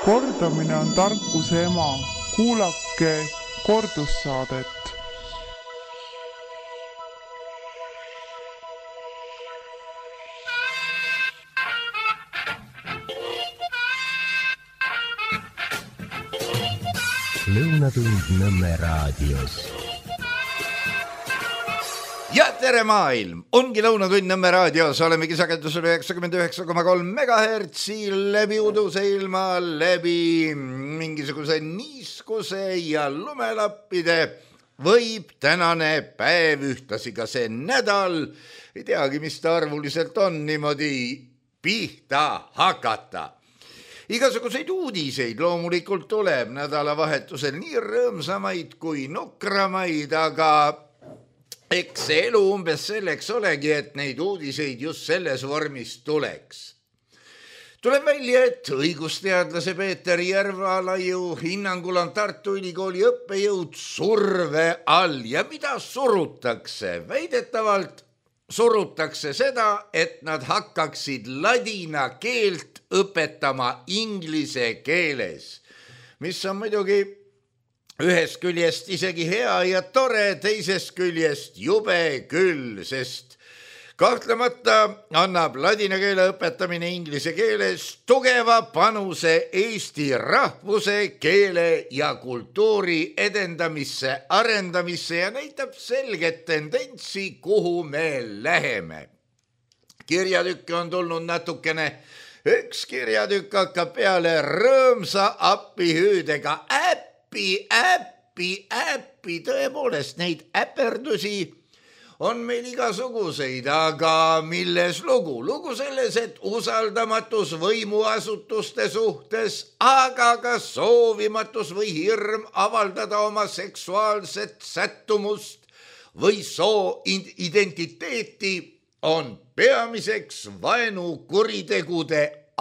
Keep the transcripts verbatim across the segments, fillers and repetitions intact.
Kordamine on tarkuse ema. Kuulake kordussaadet. Lõunatund Nõmme raadios. Ja tere maailm! Ongi Lõunatund Nõmme raadios. Olemegi sagedusel üheksakümmend üheksa koma kolm megahertsi läbi uduse ilma, läbi mingisuguse niiskuse ja lumelappide. Võib tänane päev, ühtasi ka see nädal, ei teagi, mis ta arvuliselt on, niimoodi pihta hakata. Igasuguseid uudiseid loomulikult tuleb nädalavahetusel nii rõõmsamaid kui nukramaid, aga eks see elu umbes selleks olegi, et neid uudiseid just selles vormis tuleks. Tuleb välja, et õigusteadlase Peeter Järvalaiu hinnangul on Tartu Ülikooli õppejõud surve all ja mida surutakse? Väidetavalt surutakse seda, et nad hakkaksid ladina keelt õpetama inglise keeles, mis on muidugi ühest küljest isegi hea ja tore, teisest küljest jube küll, sest kahtlemata annab ladina keele õpetamine inglise keeles tugeva panuse Eesti rahvuse, keele ja kultuuri edendamisse, arendamisse ja näitab selget tendentsi, kuhu me läheme. Kirjatükke on tulnud natukene, üks kirjatükk hakkab peale rõõmsa appihüüdega äppi, äppi, äppi, tõepoolest neid äperdusi on meil igasuguseid, aga milles lugu? Lugu selles, et usaldamatus võimuasutuste suhtes, aga ka soovimatus või hirm avaldada oma seksuaalset sättumust või soo identiteeti on peamiseks vaenukuritegude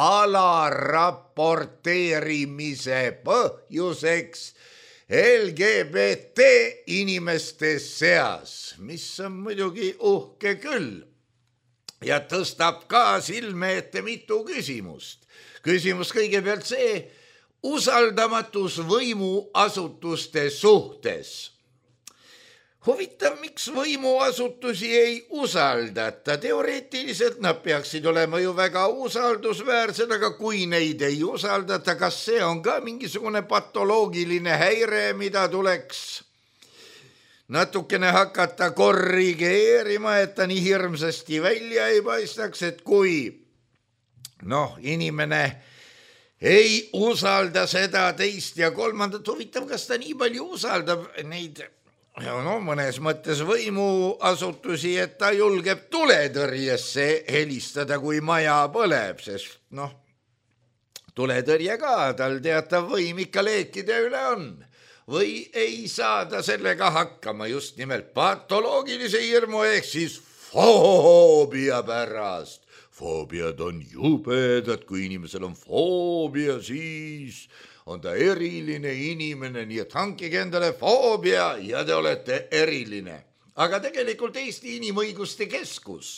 alaraporteerimise põhjuseks L G B T inimeste seas, mis on muidugi uhke küll ja tõstab ka silme ette mitu küsimust. Küsimus kõigepealt see, usaldamatus võimuasutuste suhtes. Huvitav, miks võimuasutusi ei usaldata? Teoreetiliselt nad peaksid olema ju väga usaldusväärsed, aga kui neid ei usaldata, kas see on ka mingisugune patoloogiline häire, mida tuleks natukene hakata korrigeerima, et ta nii hirmsasti välja ei paistaks, et kui noh, inimene ei usalda seda teist ja kolmandat, huvitav, kas ta nii palju usaldab neid no mõnes mõttes võimuasutusi, et ta julgeb tuletõrjesse helistada, kui maja põleb, sest noh, tuletõrje ka, tal teatav võim ikka leekide üle on. Või ei saa ta sellega hakkama just nimelt patoloogilise hirmu ehk siis foobia pärast. Foobiad on jubedad, kui inimesel on foobia, siis on ta eriline inimene, nii et hankige endale foobia ja te olete eriline. Aga tegelikult Eesti Inimõiguste Keskus.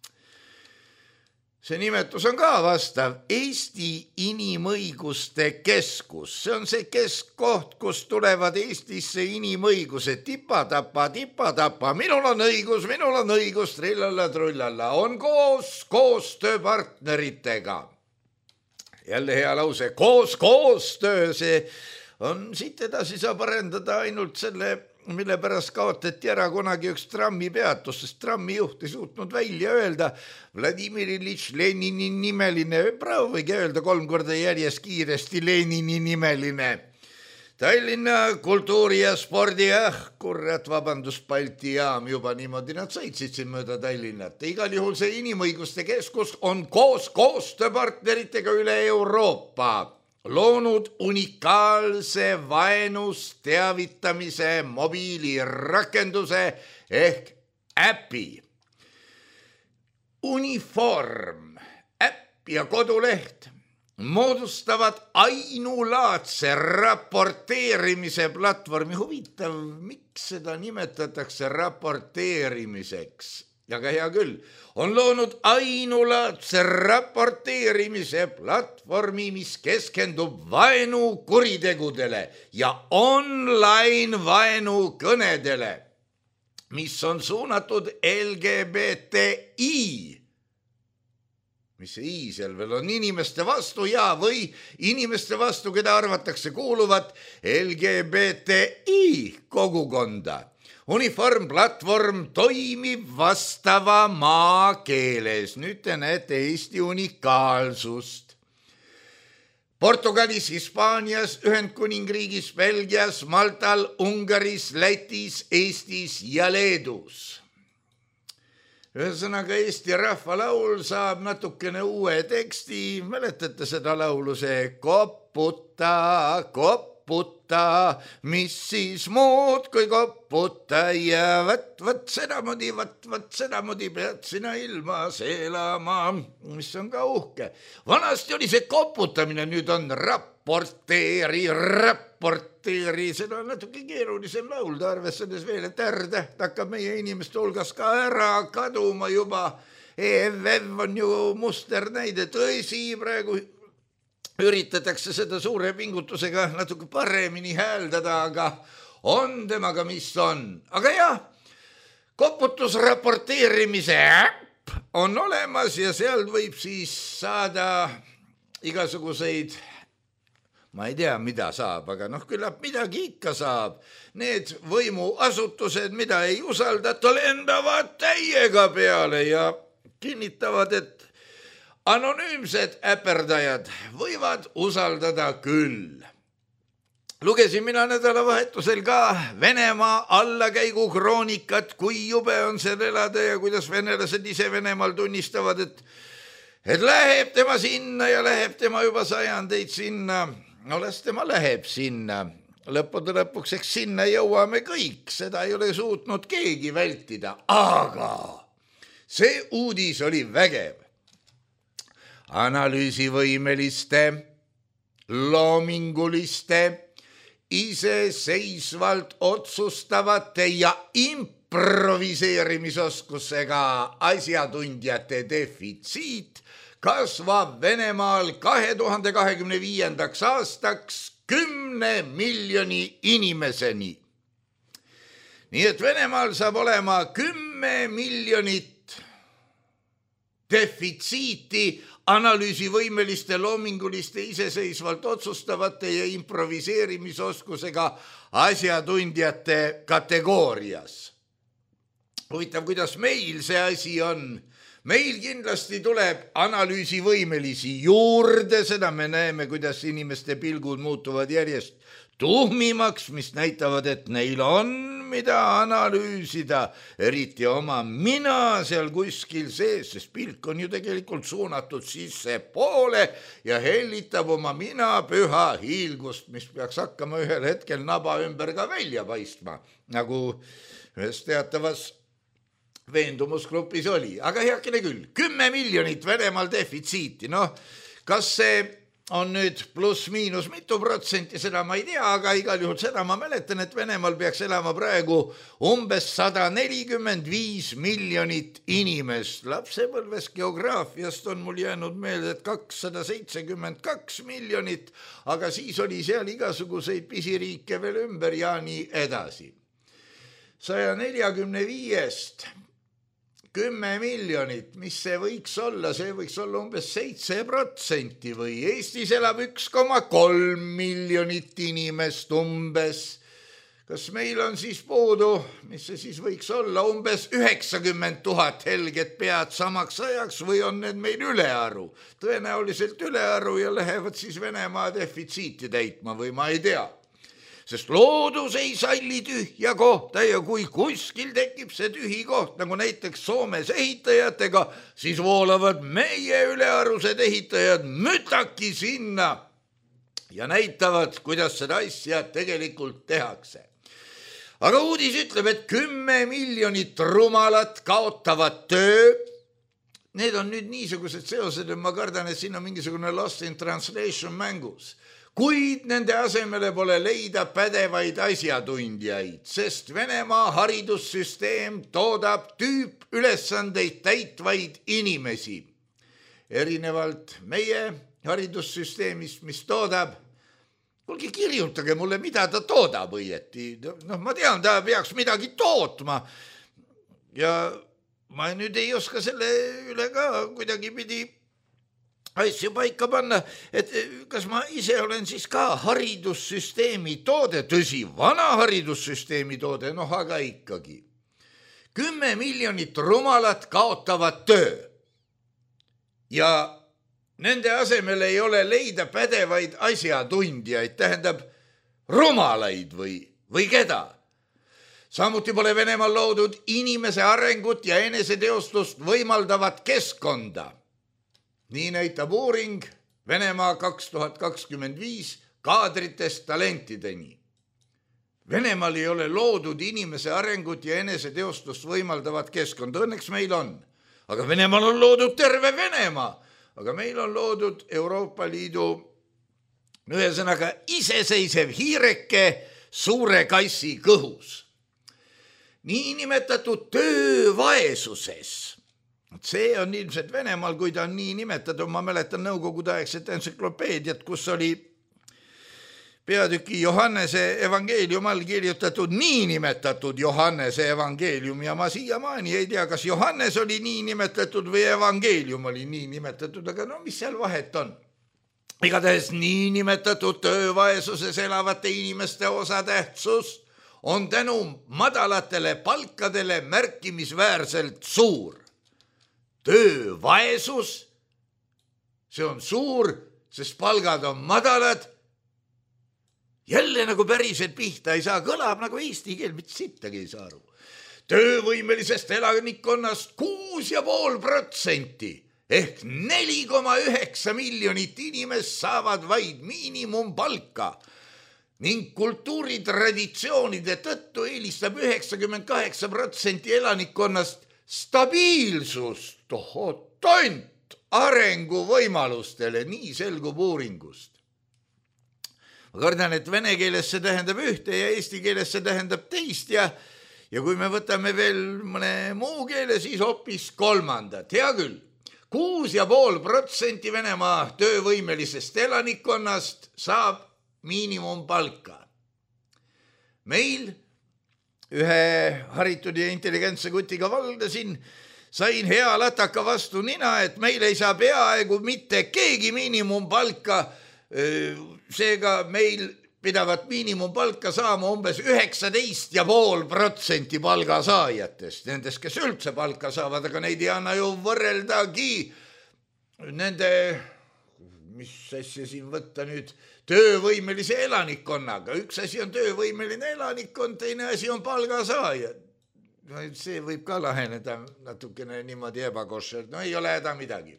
See nimetus on ka vastav. Eesti Inimõiguste Keskus. See on see keskkoht, kus tulevad Eestisse inimõigused. Tipa-tapa, tipa-tapa. Minul on õigus, minul on õigus, trillalla-trullalla. On koos koostööpartneritega. Jälle hea lause, koos koostöö, see on siit edasi saab arendada ainult selle, mille pärast kaotati ära kunagi üks trammipeatus, sest trammijuht ei suutnud välja öelda Vladimir Iljitš Lenini nimeline, proovige öelda kolm korda järjest kiiresti Lenini nimeline. Tallinna kultuuri ja spordi, jah, kurrat, vabandust, Balti jaam juba niimoodi nad sõitsid siin mööda Tallinnat. Igal juhul see Inimõiguste Keskus on koos koostööpartneritega üle Euroopa loonud unikaalse vaenust teavitamise mobiilirakenduse ehk äpi. Uniform, äpp ja koduleht moodustavad ainulaadse raporteerimise platvormi. Huvitav, miks seda nimetatakse raporteerimiseks? aga hea küll, on loonud ainulaadse raporteerimise platvormi, mis keskendub vaenukuritegudele ja online vaenukõnedele, mis on suunatud L G B T I. Mis see I seal veel on? Inimeste vastu ja või inimeste vastu, keda arvatakse kuuluvat L G B T I kogukonda. Uniformplatvorm toimib vastava maakeeles. Nüüd te näete Eesti unikaalsust. Portugalis, Hispaanias, Ühendkuningriigis, Belgias, Maltal, Ungaris, Lätis, Eestis ja Leedus. Ühesõnaga Eesti rahvalaul saab natukene uue teksti. Mäletate seda laulu, see koputa, koputa. Koputa, mis siis muud kui koputa ja võt, võt sedamodi, võt, võt sedamodi pead sina ilmas elama, mis on ka uhke. Vanasti oli see koputamine, nüüd on raporteeri, raporteeri, seda on natuke keerulisem laulda, arvestades veel, et R-täht hakkab meie inimeste hulgas ka ära kaduma juba. E F F on ju musternäide, tõsi praegu üritatakse seda suure pingutusega natuke paremini hääldada, aga on temaga, mis on. Aga jah, koputusraporteerimise äpp on olemas ja seal võib siis saada igasuguseid, ma ei tea, mida saab, aga noh, küllap midagi ikka saab. Need võimuasutused, mida ei usaldata, lendavad täiega peale ja kinnitavad, et anonüümsed äperdajad võivad usaldada küll. Lugesin mina nädalavahetusel ka Venemaa allakäigu kroonikat, kui jube on seal elada ja kuidas venelased ise Venemaal tunnistavad, et, et läheb tema sinna ja läheb tema juba sajandeid sinna. No las tema läheb sinna. Lõppude lõpuks, eks sinna jõuame kõik, seda ei ole suutnud keegi vältida. Aga see uudis oli vägev. Analüüsivõimeliste, loominguliste, iseseisvalt otsustavate ja improviseerimisoskusega asjatundjate defitsiit kasvab Venemaal kahe tuhande kahekümne viiendaks aastaks kümne miljoni inimeseni. Nii et Venemaal saab olema kümme miljonit defitsiiti analüüsivõimeliste, loominguliste, iseseisvalt otsustavate ja improviseerimisoskusega asjatundjate kategoorias. Huvitav, kuidas meil see asi on. Meil kindlasti tuleb analüüsivõimelisi juurde, seda me näeme, kuidas inimeste pilgud muutuvad järjest tuhmimaks, mis näitavad, et neil on mida analüüsida, eriti oma mina seal kuskil sees, sest pilk on ju tegelikult suunatud sisse poole ja hellitab oma mina püha hiilgust, mis peaks hakkama ühel hetkel naba ümber ka välja paistma, nagu ühes teatavas veendumusgrupis oli. Aga heakene küll, kümme miljonit Venemaal defitsiiti, noh, kas see on nüüd pluss miinus mitu protsenti, seda ma ei tea, aga igal juhul seda ma mäletan, et Venemaal peaks elama praegu umbes sada nelikümmend viis miljonit inimest. Lapsepõlves geograafiast on mul jäänud meelde, et kakssada seitsekümmend kaks miljonit, aga siis oli seal igasuguseid pisiriike veel ümber ja nii edasi. saja neljakümne viiest kümme miljonit, mis see võiks olla, see võiks olla umbes seitse protsenti või Eestis elab üks koma kolm miljonit inimest umbes. Kas meil on siis puudu, mis see siis võiks olla, umbes üheksakümmend tuhat helget pead samaks ajaks või on need meil ülearu? Tõenäoliselt ülearu ja lähevad siis Venemaa defitsiiti täitma või ma ei tea. Sest loodus ei salli tühja kohta ja kui kuskil tekib see tühi koht, nagu näiteks Soomes ehitajatega, siis voolavad meie ülearused ehitajad mütaki sinna ja näitavad, kuidas seda asja tegelikult tehakse. Aga uudis ütleb, et kümme miljonit rumalat kaotavad töö. Need on nüüd niisugused seosed, et ma kardan, et siin on mingisugune lost in translation mängus. kuid nende asemele pole leida pädevaid asjatundjaid, sest Venemaa haridussüsteem toodab tüüpülesandeid täitvaid inimesi. Erinevalt meie haridussüsteemist, mis toodab, kuulge kirjutage mulle, mida ta toodab õieti. Noh, ma tean, ta peaks midagi tootma ja ma nüüd ei oska selle üle ka kuidagi pidi asju paika panna, et kas ma ise olen siis ka haridussüsteemi toode, tõsi, vana haridussüsteemi toode, noh aga ikkagi. Kümme miljonit rumalat kaotavad töö ja nende asemel ei ole leida pädevaid asjatundjaid, tähendab rumalaid või, või keda. Samuti pole Venemaal loodud inimese arengut ja eneseteostust võimaldavat keskkonda. Nii näitab uuring Venemaa kaks tuhat kakskümmend viis kaadritest talentideni. Venemaal ei ole loodud inimese arengut ja eneseteostust võimaldavat keskkonda. Õnneks meil on. Aga Venemaal on loodud terve Venemaa. Aga meil on loodud Euroopa Liidu ühesõnaga iseseisev hiireke suure kassi kõhus. Nii nimetatud töövaesuses. See on ilmselt Venemaal, kui ta on nii nimetatud, ma mäletan nõukogude aegset entsüklopeediat, kus oli peatüki Johannese evangeelium all kirjutatud nii nimetatud Johannese evangeelium ja ma siiamaani ei tea, kas Johannes oli nii nimetatud või evangeelium oli nii nimetatud, aga no mis seal vahet on? Igatahes nii nimetatud töövaesuses elavate inimeste osatähtsus on tänu madalatele palkadele märkimisväärselt suur. Töövaesus, see on suur, sest palgad on madalad. Jälle nagu päriselt pihta ei saa, kõlab nagu eesti keel, mitte sittagi ei saa aru. Töövõimelisest elanikkonnast kuus ja pool protsenti ehk neli koma üheksa miljonit inimest saavad vaid miinimumpalka ning kultuuritraditsioonide tõttu eelistab üheksakümmend kaheksa protsenti elanikkonnast stabiilsust, tohotont arenguvõimalustele, nii selgub uuringust. Ma kardan, et vene keeles see tähendab ühte ja eesti keeles see tähendab teist ja, ja kui me võtame veel mõne muu keele, siis hoopis kolmandat. Hea küll, kuus ja pool protsenti Venemaa töövõimelisest elanikkonnast saab miinimumpalka. Meil ühe haritud ja intelligentse kutiga valdasin, sain hea lataka vastu nina, et meil ei saa peaaegu mitte keegi miinimumpalka, seega meil pidavat miinimumpalka saama umbes üheksateist ja pool protsenti palgasaajatest, nendest, kes üldse palka saavad, aga neid ei anna ju võrreldagi nende, mis asja siin võtta nüüd, töövõimelise elanikkonnaga. Üks asi on töövõimeline elanikkond, teine asi on palgasaaja. No, see võib ka laheneda natukene niimoodi ebakošert. No ei ole häda midagi.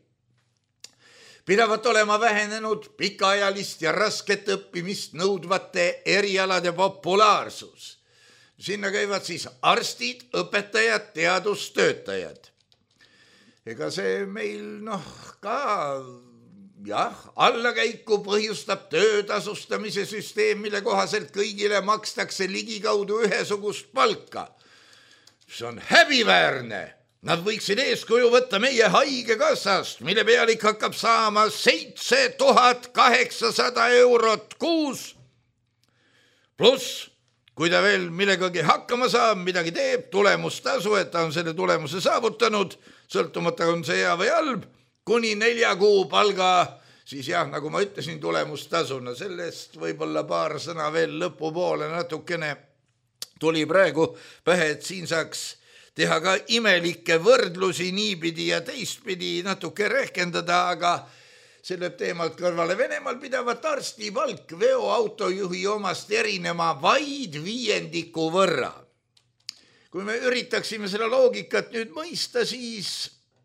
Pidavat olema vähenenud pikaajalist ja rasket õppimist nõudvate erialade populaarsus. Sinna käivad siis arstid, õpetajad, teadustöötajad. Ega see meil noh ka... Jah, allakäiku põhjustab töötasustamise süsteem, mille kohaselt kõigile makstakse ligikaudu ühesugust palka. See on häbiväärne. Nad võiksid eeskuju võtta meie haigekassast, mille pealik hakkab saama seitse tuhat kaheksasada eurot kuus. Pluss, kui ta veel millegagi hakkama saab, midagi teeb, tulemustasu, et ta on selle tulemuse saavutanud, sõltumata on see hea või halb, kuni nelja kuu palga, siis jah, nagu ma ütlesin, tulemustasuna. Sellest võib-olla paar sõna veel lõpupoole natukene tuli praegu pähe, et siin saaks teha ka imelikke võrdlusi niipidi ja teistpidi natuke rehkendada, aga selle teemalt kõrvale. Venemaal pidavat arsti palk veoautojuhi omast erinema vaid viiendiku võrra. Kui me üritaksime selle loogikat nüüd mõista, siis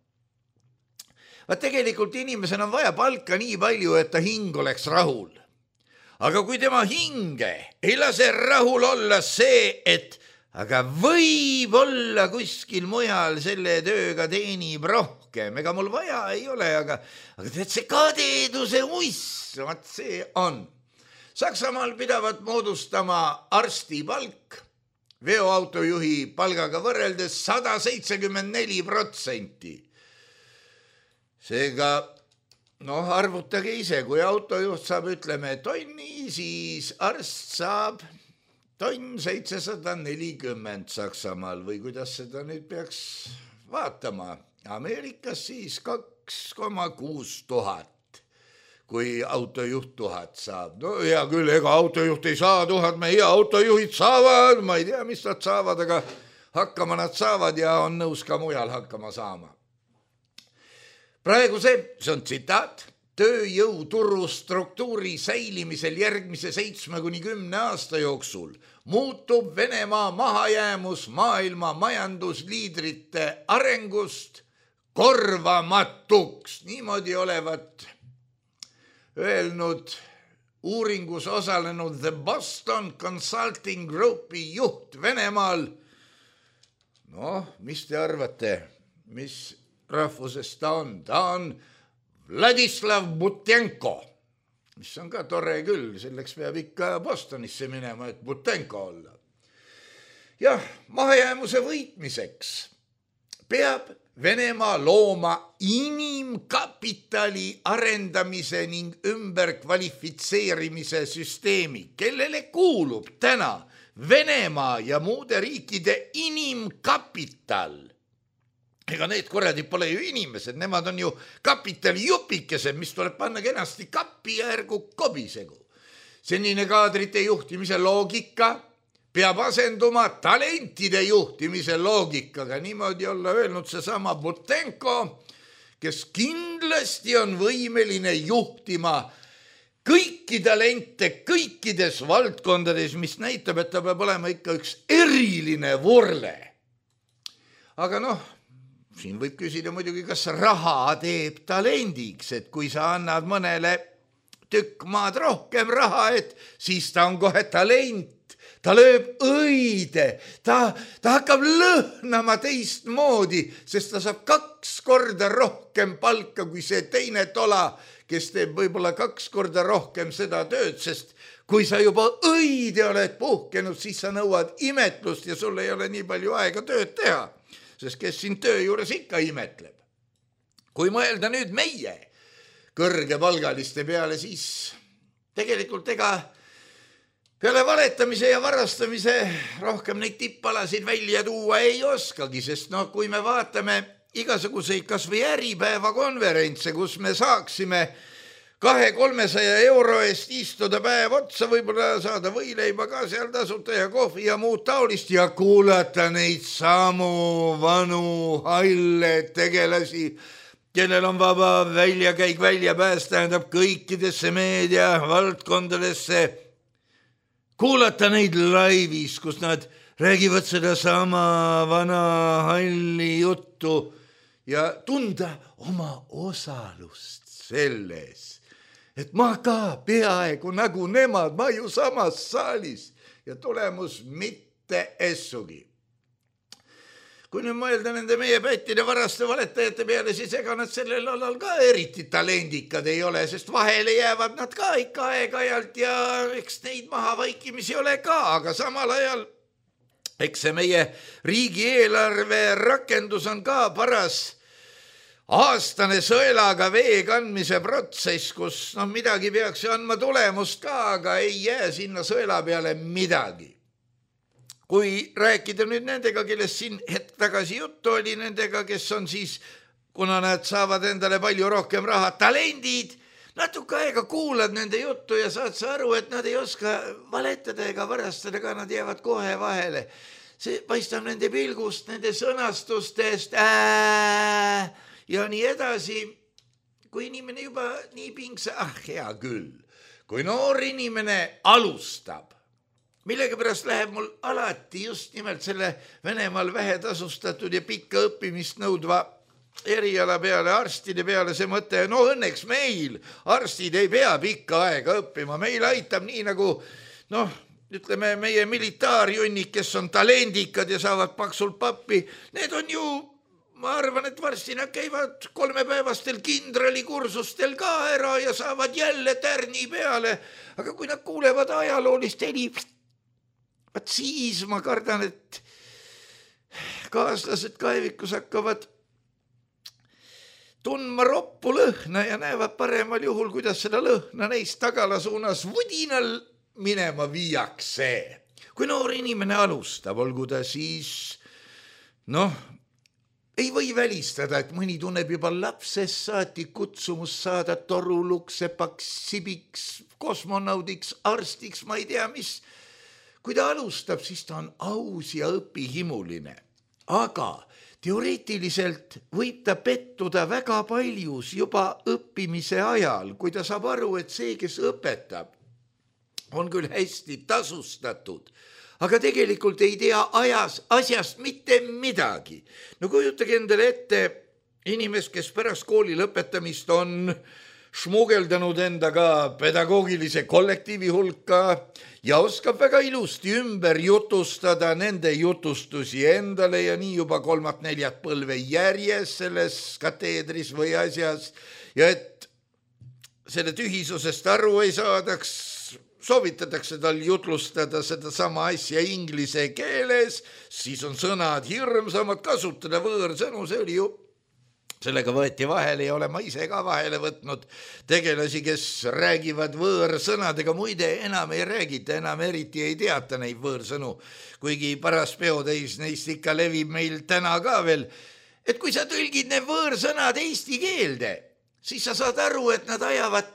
vaat tegelikult inimesel on vaja palka nii palju, et ta hing oleks rahul. Aga kui tema hinge ei lase rahul olla see, et aga võib-olla kuskil mujal selle tööga teenib rohkem, ega mul vaja ei ole, aga, aga tead see kadeeduse uiss, vaat see on. Saksamaal pidavat moodustama arsti palk veoautojuhi palgaga võrreldes sada seitsekümmend neli protsenti. Seega, noh, arvutage ise, kui autojuht saab, ütleme, tonni, siis arst saab tonn seitsesada nelikümmend Saksamaal või kuidas seda nüüd peaks vaatama. Ameerikas siis kaks koma kuus tuhat. Kui autojuht tuhat saab. No hea küll, ega autojuht ei saa tuhat, meie autojuhid saavad, ma ei tea, mis nad saavad, aga hakkama nad saavad ja on nõus ka mujal hakkama saama. Praegu see, see on tsitaat, tööjõuturu struktuuri säilimisel järgmise seitsme kuni kümne aasta jooksul muutub Venemaa mahajäämus maailma majandusliidrite arengust korvamatuks. Niimoodi olevat öelnud uuringus osalenud The Boston Consulting Groupi juht Venemaal. Noh, mis te arvate, mis rahvusest ta on? Ta on Vladislav Butenko, mis on ka tore küll, selleks peab ikka Bostonisse minema, et Butenko olla. Jah, mahajäämuse võitmiseks peab Venemaa looma inimkapitali arendamise ning ümberkvalifitseerimise süsteemi, kellele kuulub täna Venemaa ja muude riikide inimkapital. Ega need korradi pole ju inimesed, nemad on ju kapitali jupikesed, mis tuleb panna kenasti kappi ja ärgu kobisegu. Senine kaadrite juhtimise loogika peab asenduma talentide juhtimise loogikaga. Niimoodi olla öelnud seesama Butenko, kes kindlasti on võimeline juhtima kõiki talente kõikides valdkondades, mis näitab, et ta peab olema ikka üks eriline vorle. Aga noh, siin võib küsida muidugi, kas raha teeb talendiks, et kui sa annad mõnele tükk maad rohkem raha, et siis ta on kohe talent. Ta lööb õide, ta, ta hakkab lõhnama teist moodi, sest ta saab kaks korda rohkem palka kui see teine tola, kes teeb võib-olla kaks korda rohkem seda tööd, sest kui sa juba õide oled puhkenud, siis sa nõuad imetlust ja sul ei ole nii palju aega tööd teha, sest kes siin töö juures ikka imetleb. Kui mõelda nüüd meie kõrgepalgaliste peale, siis tegelikult ega peale valetamise ja varastamise rohkem neid tippalasid välja tuua ei oskagi, sest noh, kui me vaatame igasuguseid kas või äripäeva konverentse, kus me saaksime kahe-kolmesaja euro eest istuda päev otsa, võib-olla saada võileiba ka seal tasuta ja kohvi ja muud taolist ja kuulata neid samu vanu halle tegelasi, kellel on vaba väljakäik väljapääs, tähendab kõikidesse meedia valdkondadesse, kuulata neid laivis, kus nad räägivad seda sama vana halli juttu ja tunda oma osalust selles, et ma ka peaaegu nagu nemad, ma ju samas saalis ja tulemus mitte essugi. Kui nüüd mõelda nende meie pättide varaste valetajate peale, siis ega nad sellel alal ka eriti talendikad ei ole, sest vahele jäävad nad ka ikka aeg-ajalt ja eks neid maha vaikimisi ole ka, aga samal ajal eks see meie riigieelarve rakendus on ka paras aastane sõelaga vee kandmise protsess, kus no, midagi peaks ju andma tulemust ka, aga ei jää sinna sõela peale midagi. Kui rääkida nüüd nendega, kellest siin hetk tagasi juttu oli, nendega, kes on siis, kuna nad saavad endale palju rohkem raha, talendid, natuke aega kuulad nende juttu ja saad sa aru, et nad ei oska valetada ega varastada, ka nad jäävad kohe vahele. See paistab nende pilgust, nende sõnastustest ää, ja nii edasi. Kui inimene juba nii pingsa, ah hea küll, kui noor inimene alustab, millega pärast läheb mul alati just nimelt selle Venemaal vähetasustatud ja pikka õppimist nõudva eriala peale, arstide peale see mõte, no õnneks meil arstid ei pea pikka aega õppima, meil aitab nii nagu, noh, ütleme meie militaarjunnik, kes on talendikad ja saavad paksult pappi, need on ju ma arvan, et varsti nad käivad kolmepäevastel kindralikursustel ka ära ja saavad jälle tärni peale. Aga kui nad kuulevad ajaloolist heli, vaat siis ma kardan, et kaaslased kaevikus hakkavad tundma roppu lõhna ja näevad paremal juhul, kuidas seda lõhna neist tagala suunas vudinal minema viiakse. Kui noor inimene alustab, olgu ta siis, noh, ei või välistada, et mõni tunneb juba lapsest saati kutsumus saada toruluksepaks, sibiks, kosmonaudiks, arstiks, ma ei tea mis. Kui ta alustab, siis ta on aus ja õpihimuline. Aga teoreetiliselt võib ta pettuda väga paljus juba õppimise ajal, kui ta saab aru, et see, kes õpetab, on küll hästi tasustatud, aga tegelikult ei tea ajas, asjast mitte midagi. No kujutage endale ette inimest, kes pärast kooli lõpetamist on šmugeldanud endaga pedagoogilise kollektiivi hulka ja oskab väga ilusti ümber jutustada nende jutustusi endale ja nii juba kolmat-neljat põlve järjes selles kateedris või asjas. Ja et selle tühisusest aru ei saadaks, soovitatakse tal jutlustada seda sama asja inglise keeles, siis on sõnad hirmsamad, kasutada võõrsõnu, see oli ju sellega võeti vahele ja olen ma ise ka vahele võtnud tegelasi, kes räägivad võõrsõnadega, muide enam ei räägita, enam eriti ei teata neid võõrsõnu, kuigi paras peotäis neist ikka levib meil täna ka veel, et kui sa tõlgid need võõrsõnad eesti keelde, siis sa saad aru, et nad ajavad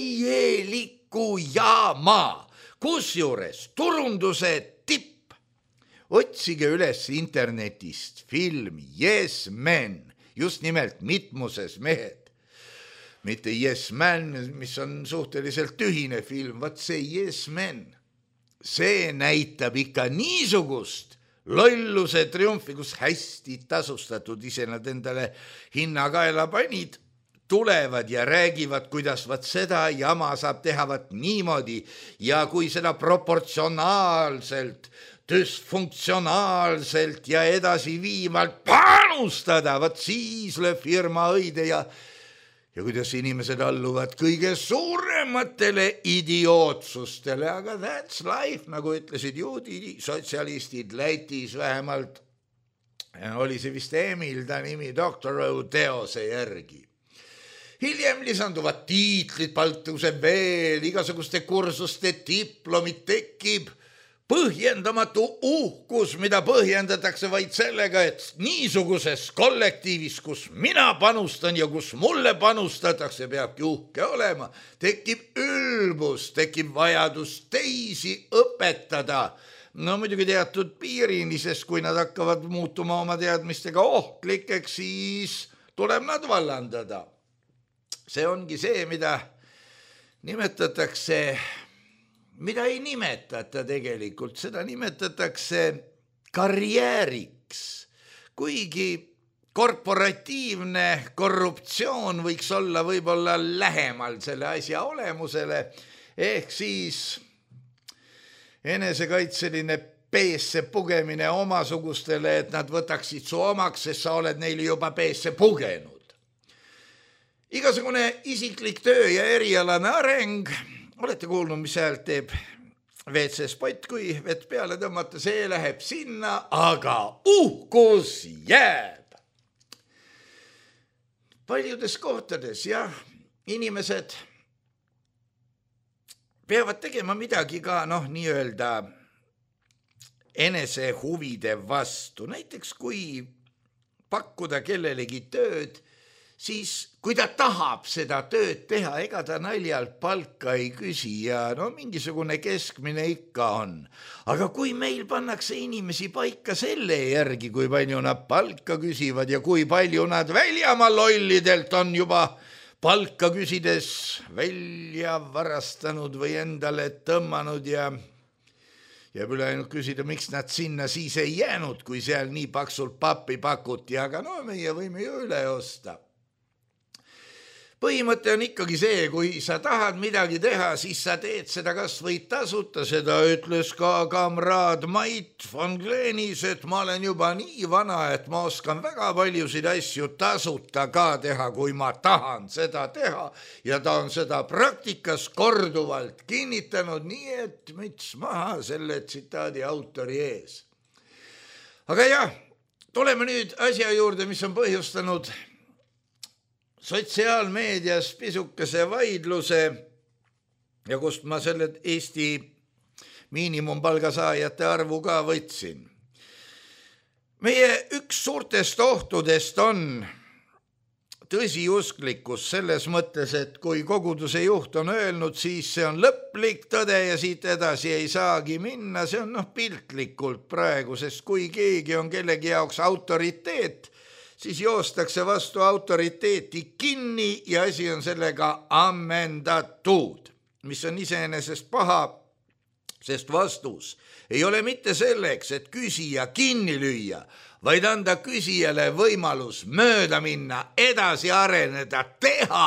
täielikku jama, kusjuures turunduse tipp. Otsige üles internetist film Yes Men, just nimelt mitmuses mehed. Mitte Yes Man, mis on suhteliselt tühine film, vaat see Yes Men. See näitab ikka niisugust lolluse triumfi, kus hästi tasustatud ise nad endale hinnakaela panid, tulevad ja räägivad, kuidas vaat seda jama saab teha vaat niimoodi ja kui seda proportsionaalselt dysfunktsionaalselt ja edasi viimalt panustada, vaat siis lööb firma õide ja, ja kuidas inimesed alluvad kõige suurematele idiootsustele, aga that's life, nagu ütlesid juudi sotsialistid Lätis vähemalt, oli see vist Emil ta nimi doktor teose järgi. Hiljem lisanduvad tiitlid, paltuse veel, igasuguste kursuste diplomid tekib, põhjendamatu uhkus, mida põhjendatakse vaid sellega, et niisuguses kollektiivis, kus mina panustan ja kus mulle panustatakse, peabki uhke olema, tekib ülbus, tekib vajadus teisi õpetada. No muidugi teatud piirini, sest kui nad hakkavad muutuma oma teadmistega ohtlikeks, siis tuleb nad vallandada. See ongi see, mida nimetatakse mida ei nimetata tegelikult, seda nimetatakse karjääriks, kuigi korporatiivne korruptsioon võiks olla võib-olla lähemal selle asja olemusele, ehk siis enesekaitseline peesse pugemine omasugustele, et nad võtaksid su omaks, sest sa oled neile juba peesse pugenud. Igasugune isiklik töö ja erialane areng, olete kuulnud, mis häält teeb V C spott, kui vett peale tõmmata, see läheb sinna, aga uhkus jääb. Paljudes kohtades, jah, inimesed peavad tegema midagi ka, noh, nii-öelda enese huvide vastu. Näiteks kui pakkuda kellelegi tööd, siis kui ta tahab seda tööd teha, ega ta naljalt palka ei küsi ja no mingisugune keskmine ikka on. Aga kui meil pannakse inimesi paika selle järgi, kui palju nad palka küsivad ja kui palju nad väljamaa lollidelt on juba palka küsides välja varastanud või endale tõmmanud ja jääb üle ainult küsida, miks nad sinna siis ei jäänud, kui seal nii paksult pappi pakuti, aga no meie võime ju üle osta. põhimõte on ikkagi see, kui sa tahad midagi teha, siis sa teed seda kas või tasuta, seda ütles ka kamraad Mait von Glenis, et ma olen juba nii vana, et ma oskan väga paljusid asju tasuta ka teha, kui ma tahan seda teha ja ta on seda praktikas korduvalt kinnitanud, nii et müts maha selle tsitaadi autori ees. Aga jah, tuleme nüüd asja juurde, mis on põhjustanud sotsiaalmeedias pisukese vaidluse ja kust ma selle Eesti miinimumpalga saajate arvu ka võtsin. Meie üks suurtest ohtudest on tõsiusklikkus selles mõttes, et kui koguduse juht on öelnud, siis see on lõplik tõde ja siit edasi ei saagi minna, see on noh piltlikult praegu, sest kui keegi on kellegi jaoks autoriteet, siis joostakse vastu autoriteeti kinni ja asi on sellega ammendatud, mis on iseenesest paha, sest vastus ei ole mitte selleks, et küsija kinni lüüa, vaid anda küsijale võimalus mööda minna, edasi areneda, teha.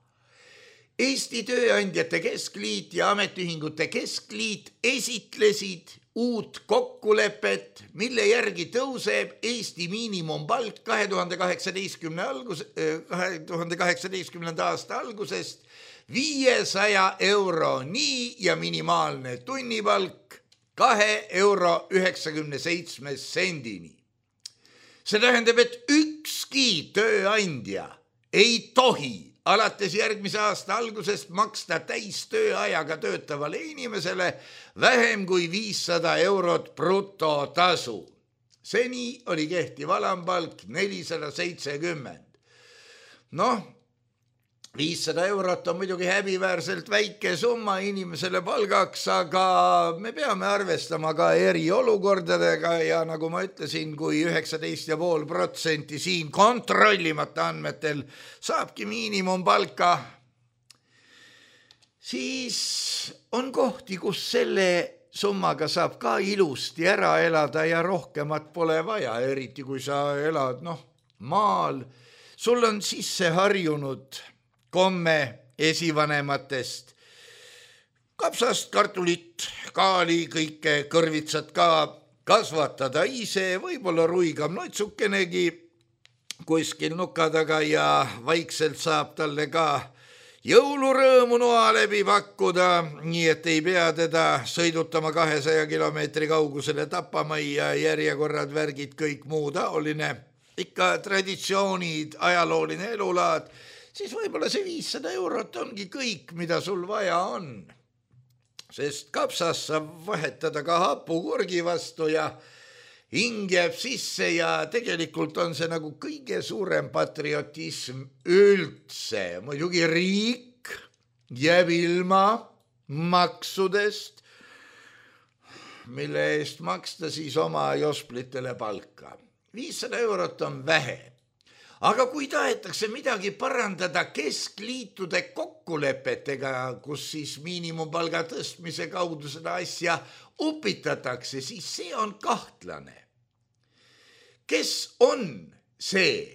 Eesti Tööandjate Keskliit ja Ametiühingute Keskliit esitlesid uut kokkulepet, mille järgi tõuseb Eesti miinimumpalk kahe tuhande kaheksateistkümnenda algus, kahe tuhande kaheksateistkümnenda aasta algusest viiesaja euroni ja minimaalne tunnipalk kahe euro üheksakümne seitsme sendini. See tähendab, et ükski tööandja ei tohi alates järgmise aasta algusest maksta täis tööajaga töötavale inimesele vähem kui viissada eurot brutotasu. Seni oli kehtiv alampalk nelisada seitsekümmend. Noh, viissada eurot on muidugi häbiväärselt väike summa inimesele palgaks, aga me peame arvestama ka eriolukordadega ja nagu ma ütlesin, kui üheksateist koma viis protsenti siin kontrollimata andmetel saabki miinimumpalka, siis on kohti, kus selle summaga saab ka ilusti ära elada ja rohkemat pole vaja, eriti kui sa elad noh, maal. Sul on sisse harjunud komme esivanematest, kapsast, kartulit, kaali, kõike kõrvitsad ka kasvatada ise, võib-olla ruigam notsukenegi kuskil nuka taga ja vaikselt saab talle ka jõulurõõmu noa läbi pakkuda, nii et ei pea teda sõidutama kahesaja kilomeetri kaugusele tapamajja, järjekorrad, värgid, kõik muu taoline, ikka traditsioonid, ajalooline elulaad, siis võib-olla see viissada eurot ongi kõik, mida sul vaja on. Sest kapsas saab vahetada ka hapukurgi vastu ja hing jääb sisse ja tegelikult on see nagu kõige suurem patriotism üldse. Muidugi riik jääb ilma maksudest, mille eest maksta siis oma josplitele palka. viissada eurot on vähe. Aga kui tahetakse midagi parandada keskliitude kokkulepetega, kus siis miinimumpalga tõstmise kaudu seda asja upitatakse, siis see on kahtlane. Kes on see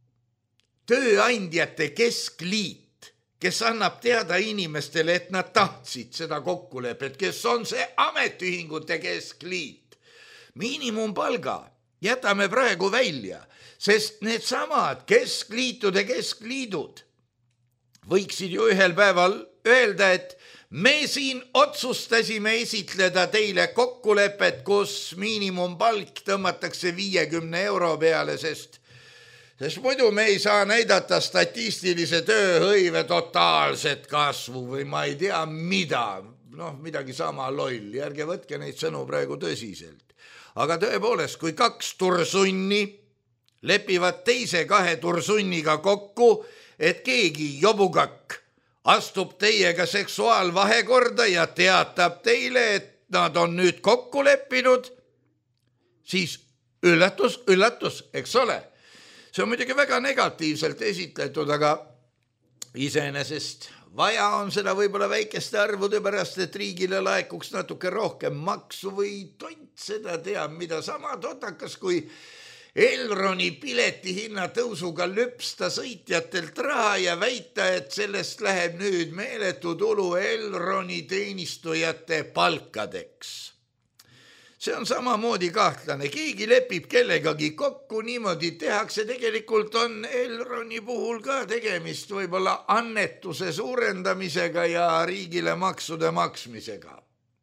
Tööandjate Keskliit, kes annab teada inimestele, et nad tahtsid seda kokkulepet, kes on see Ametiühingute Keskliit? Miinimumpalga jätame praegu välja, sest need samad keskliitude keskliidud võiksid ju ühel päeval öelda, et me siin otsustasime esitleda teile kokkulepet, kus miinimumpalk tõmmatakse viiekümne euro peale, sest, sest muidu me ei saa näidata statistilise tööhõive totaalset kasvu või ma ei tea mida, noh midagi sama lolli, ärge võtke neid sõnu praegu tõsiselt. Aga tõepoolest, kui kaks tursunni lepivad teise kahe tursunniga kokku, et keegi jobukakk astub teiega seksuaalvahekorda ja teatab teile, et nad on nüüd kokku leppinud, siis üllatus, üllatus, eks ole. See on muidugi väga negatiivselt esitletud, aga iseenesest vaja on seda võib-olla väikeste arvude pärast, et riigile laekuks natuke rohkem maksu või tont seda teab, mida sama totakas, kui Elroni piletihinna tõusuga lüpsta sõitjatelt raha ja väita, et sellest läheb nüüd meeletu tulu Elroni teenistujate palkadeks. See on samamoodi kahtlane. Keegi lepib kellegagi kokku, niimoodi tehakse. Tegelikult on Elroni puhul ka tegemist võib-olla annetuse suurendamisega ja riigile maksude maksmisega.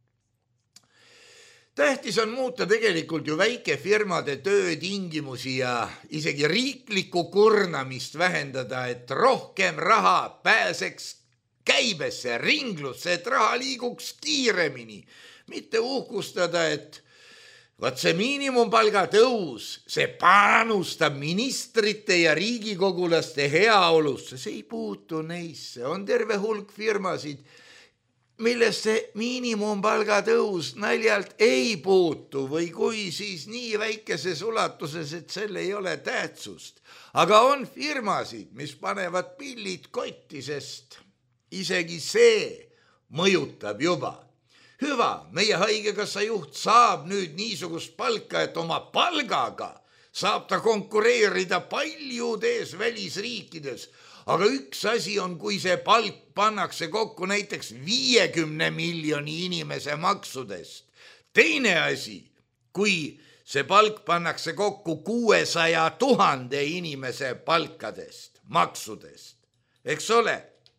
Tähtis on muuta tegelikult ju väikefirmade töötingimusi ja isegi riiklikku kurnamist vähendada, et rohkem raha pääseks käibesse, ringlusse, et raha liiguks kiiremini. Mitte uhkustada, et vaat see miinimumpalga tõus, see panustab ministrite ja riigikogulaste heaolusse, see ei puutu neisse. On terve hulk firmasid, millest see miinimumpalga tõus naljalt ei puutu või kui siis nii väikeses ulatuses, et selle ei ole tähtsust. Aga on firmasid, mis panevad pillid kotti, sest isegi see mõjutab juba. Hüva, meie haigekassa juht saab nüüd niisugust palka, et oma palgaga saab ta konkureerida paljudes välisriikides. Aga üks asi on, kui see palk pannakse kokku näiteks viiekümne miljoni inimese maksudest. Teine asi, kui see palk pannakse kokku kuuesaja tuhande inimese palkadest, maksudest. Eks ole?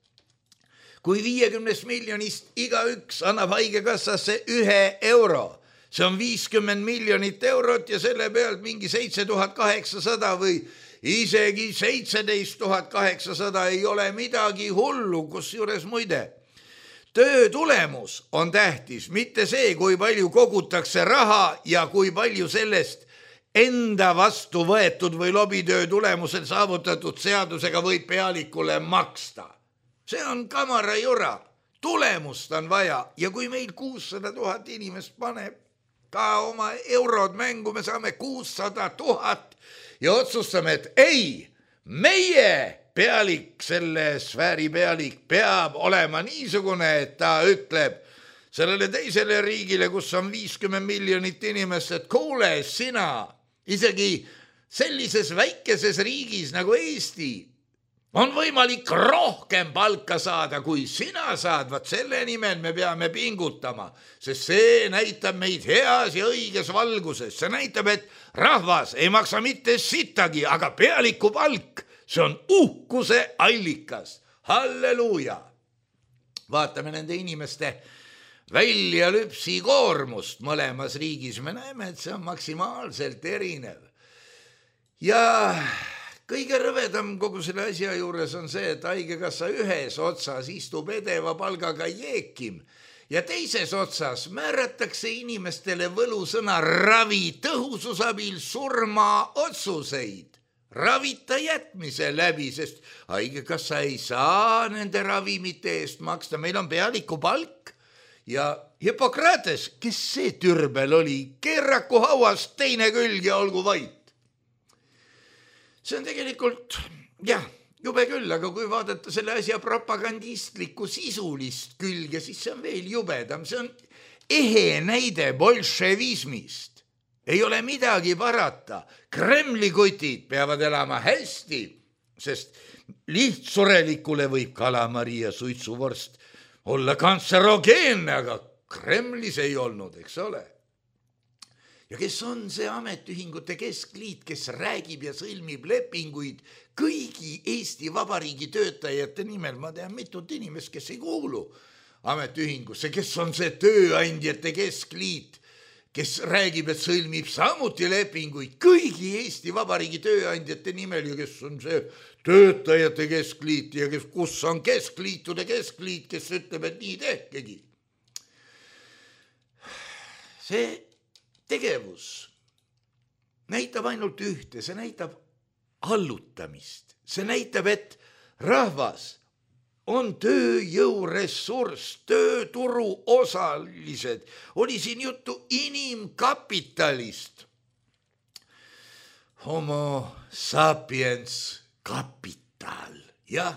Kui viiekümnest miljonist igaüks annab haigekassasse ühe euro, see on viiskümmend miljonit eurot ja selle pealt mingi seitse tuhat kaheksasada või isegi seitseteist tuhat kaheksasada ei ole midagi hullu, kusjuures muide. Töö tulemus on tähtis, mitte see, kui palju kogutakse raha ja kui palju sellest enda vastu võetud või lobitöö tulemusel saavutatud seadusega võib pealikule maksta. See on kamara jura, tulemust on vaja ja kui meil kuussada tuhat inimest paneb ka oma eurod mängu, me saame kuussada tuhat ja otsustame, et ei, meie pealik, selle sfääri pealik peab olema niisugune, et ta ütleb sellele teisele riigile, kus on viiskümmend miljonit inimest, et kuule sina, isegi sellises väikeses riigis nagu Eesti on võimalik rohkem palka saada, kui sina saad, vaat selle nimel me peame pingutama, sest see näitab meid heas ja õiges valguses. See näitab, et rahvas ei maksa mitte sittagi, aga pealiku palk, see on uhkuse allikas. Halleluuja! Vaatame nende inimeste väljalüpsi koormust mõlemas riigis. Me näeme, et see on maksimaalselt erinev. Ja kõige rõvedam kogu selle asja juures on see, et haigekassa ühes otsas istub edeva palgaga jeekim ja teises otsas määratakse inimestele võlusõna ravi tõhususabil surma otsuseid ravita jätmise läbi, sest haigekassa ei saa nende ravimite eest maksta. Meil on pealiku palk ja Hippokrates, kes see türbel oli, keeraku hauast teine külg ja olgu vait. See on tegelikult, jah, jube küll, aga kui vaadata selle asja propagandistlikku sisulist külge, siis see on veel jubedam. See on ehe näide bolševismist. Ei ole midagi parata. Kremli kutid peavad elama hästi, sest lihtsurelikule võib kalamari ja suitsuvorst olla kantserogeenne, aga Kremlis ei olnud, eks ole. Ja kes on see ametiühingute keskliit, kes räägib ja sõlmib lepinguid kõigi Eesti Vabariigi töötajate nimel? Ma tean mitut inimest, kes ei kuulu ametiühingusse. Kes on see tööandjate keskliit, kes räägib, et sõlmib samuti lepinguid kõigi Eesti Vabariigi tööandjate nimel ja kes on see töötajate keskliit ja kes, kus on keskliitude keskliit, kes ütleb, et nii tehkegi. See tegevus näitab ainult ühte, see näitab allutamist. See näitab, et rahvas on tööjõuressurss, tööturu osalised. Oli siin juttu inimkapitalist. Homo sapiens kapital, jah.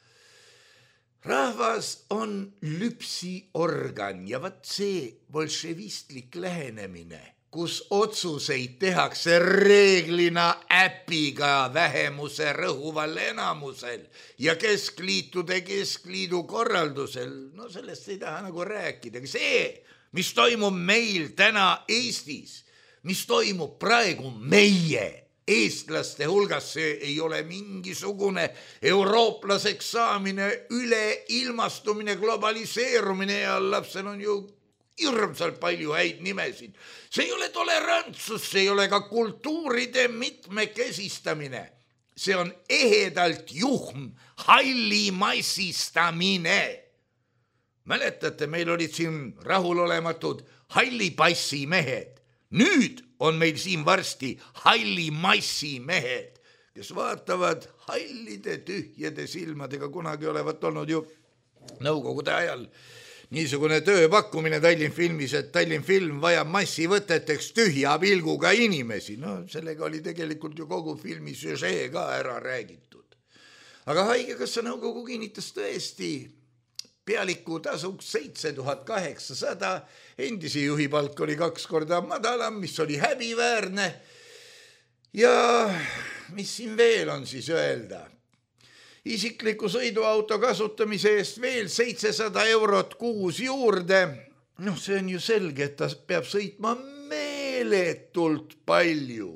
Rahvas on lüpsiorgan ja vaat see bolševistlik lähenemine kus otsuseid tehakse reeglina äpiga vähemuse rõhuval enamusel ja keskliitude keskliidu korraldusel. No sellest ei taha nagu rääkida. See, mis toimub meil täna Eestis, mis toimub praegu meie eestlaste hulgas, see ei ole mingisugune eurooplaseks saamine, üleilmastumine, globaliseerumine ja lapsel on ju hirmsalt palju häid nimesid. See ei ole tolerantsus, see ei ole ka kultuuride mitmekesistamine. See on ehedalt juhm hallimassistamine. Mäletate, meil olid siin rahulolematud hallipassimehed. Nüüd on meil siin varsti hallimassimehed, kes vaatavad hallide tühjade silmadega. Kunagi olevat olnud ju nõukogude ajal niisugune tööpakkumine Tallinn filmis, et Tallinn film vajab massivõteteks tühja pilguga inimesi. No sellega oli tegelikult ju kogu filmi süžee ka ära räägitud. Aga haigekassa nõukogu kinnitas tõesti pealiku tasuks seitse tuhat kaheksasada, endise juhi palk oli kaks korda madalam, mis oli häbiväärne. Ja mis siin veel on siis öelda? Isikliku sõiduauto kasutamise eest veel seitsesada eurot kuus juurde. Noh, see on ju selge, et ta peab sõitma meeletult palju.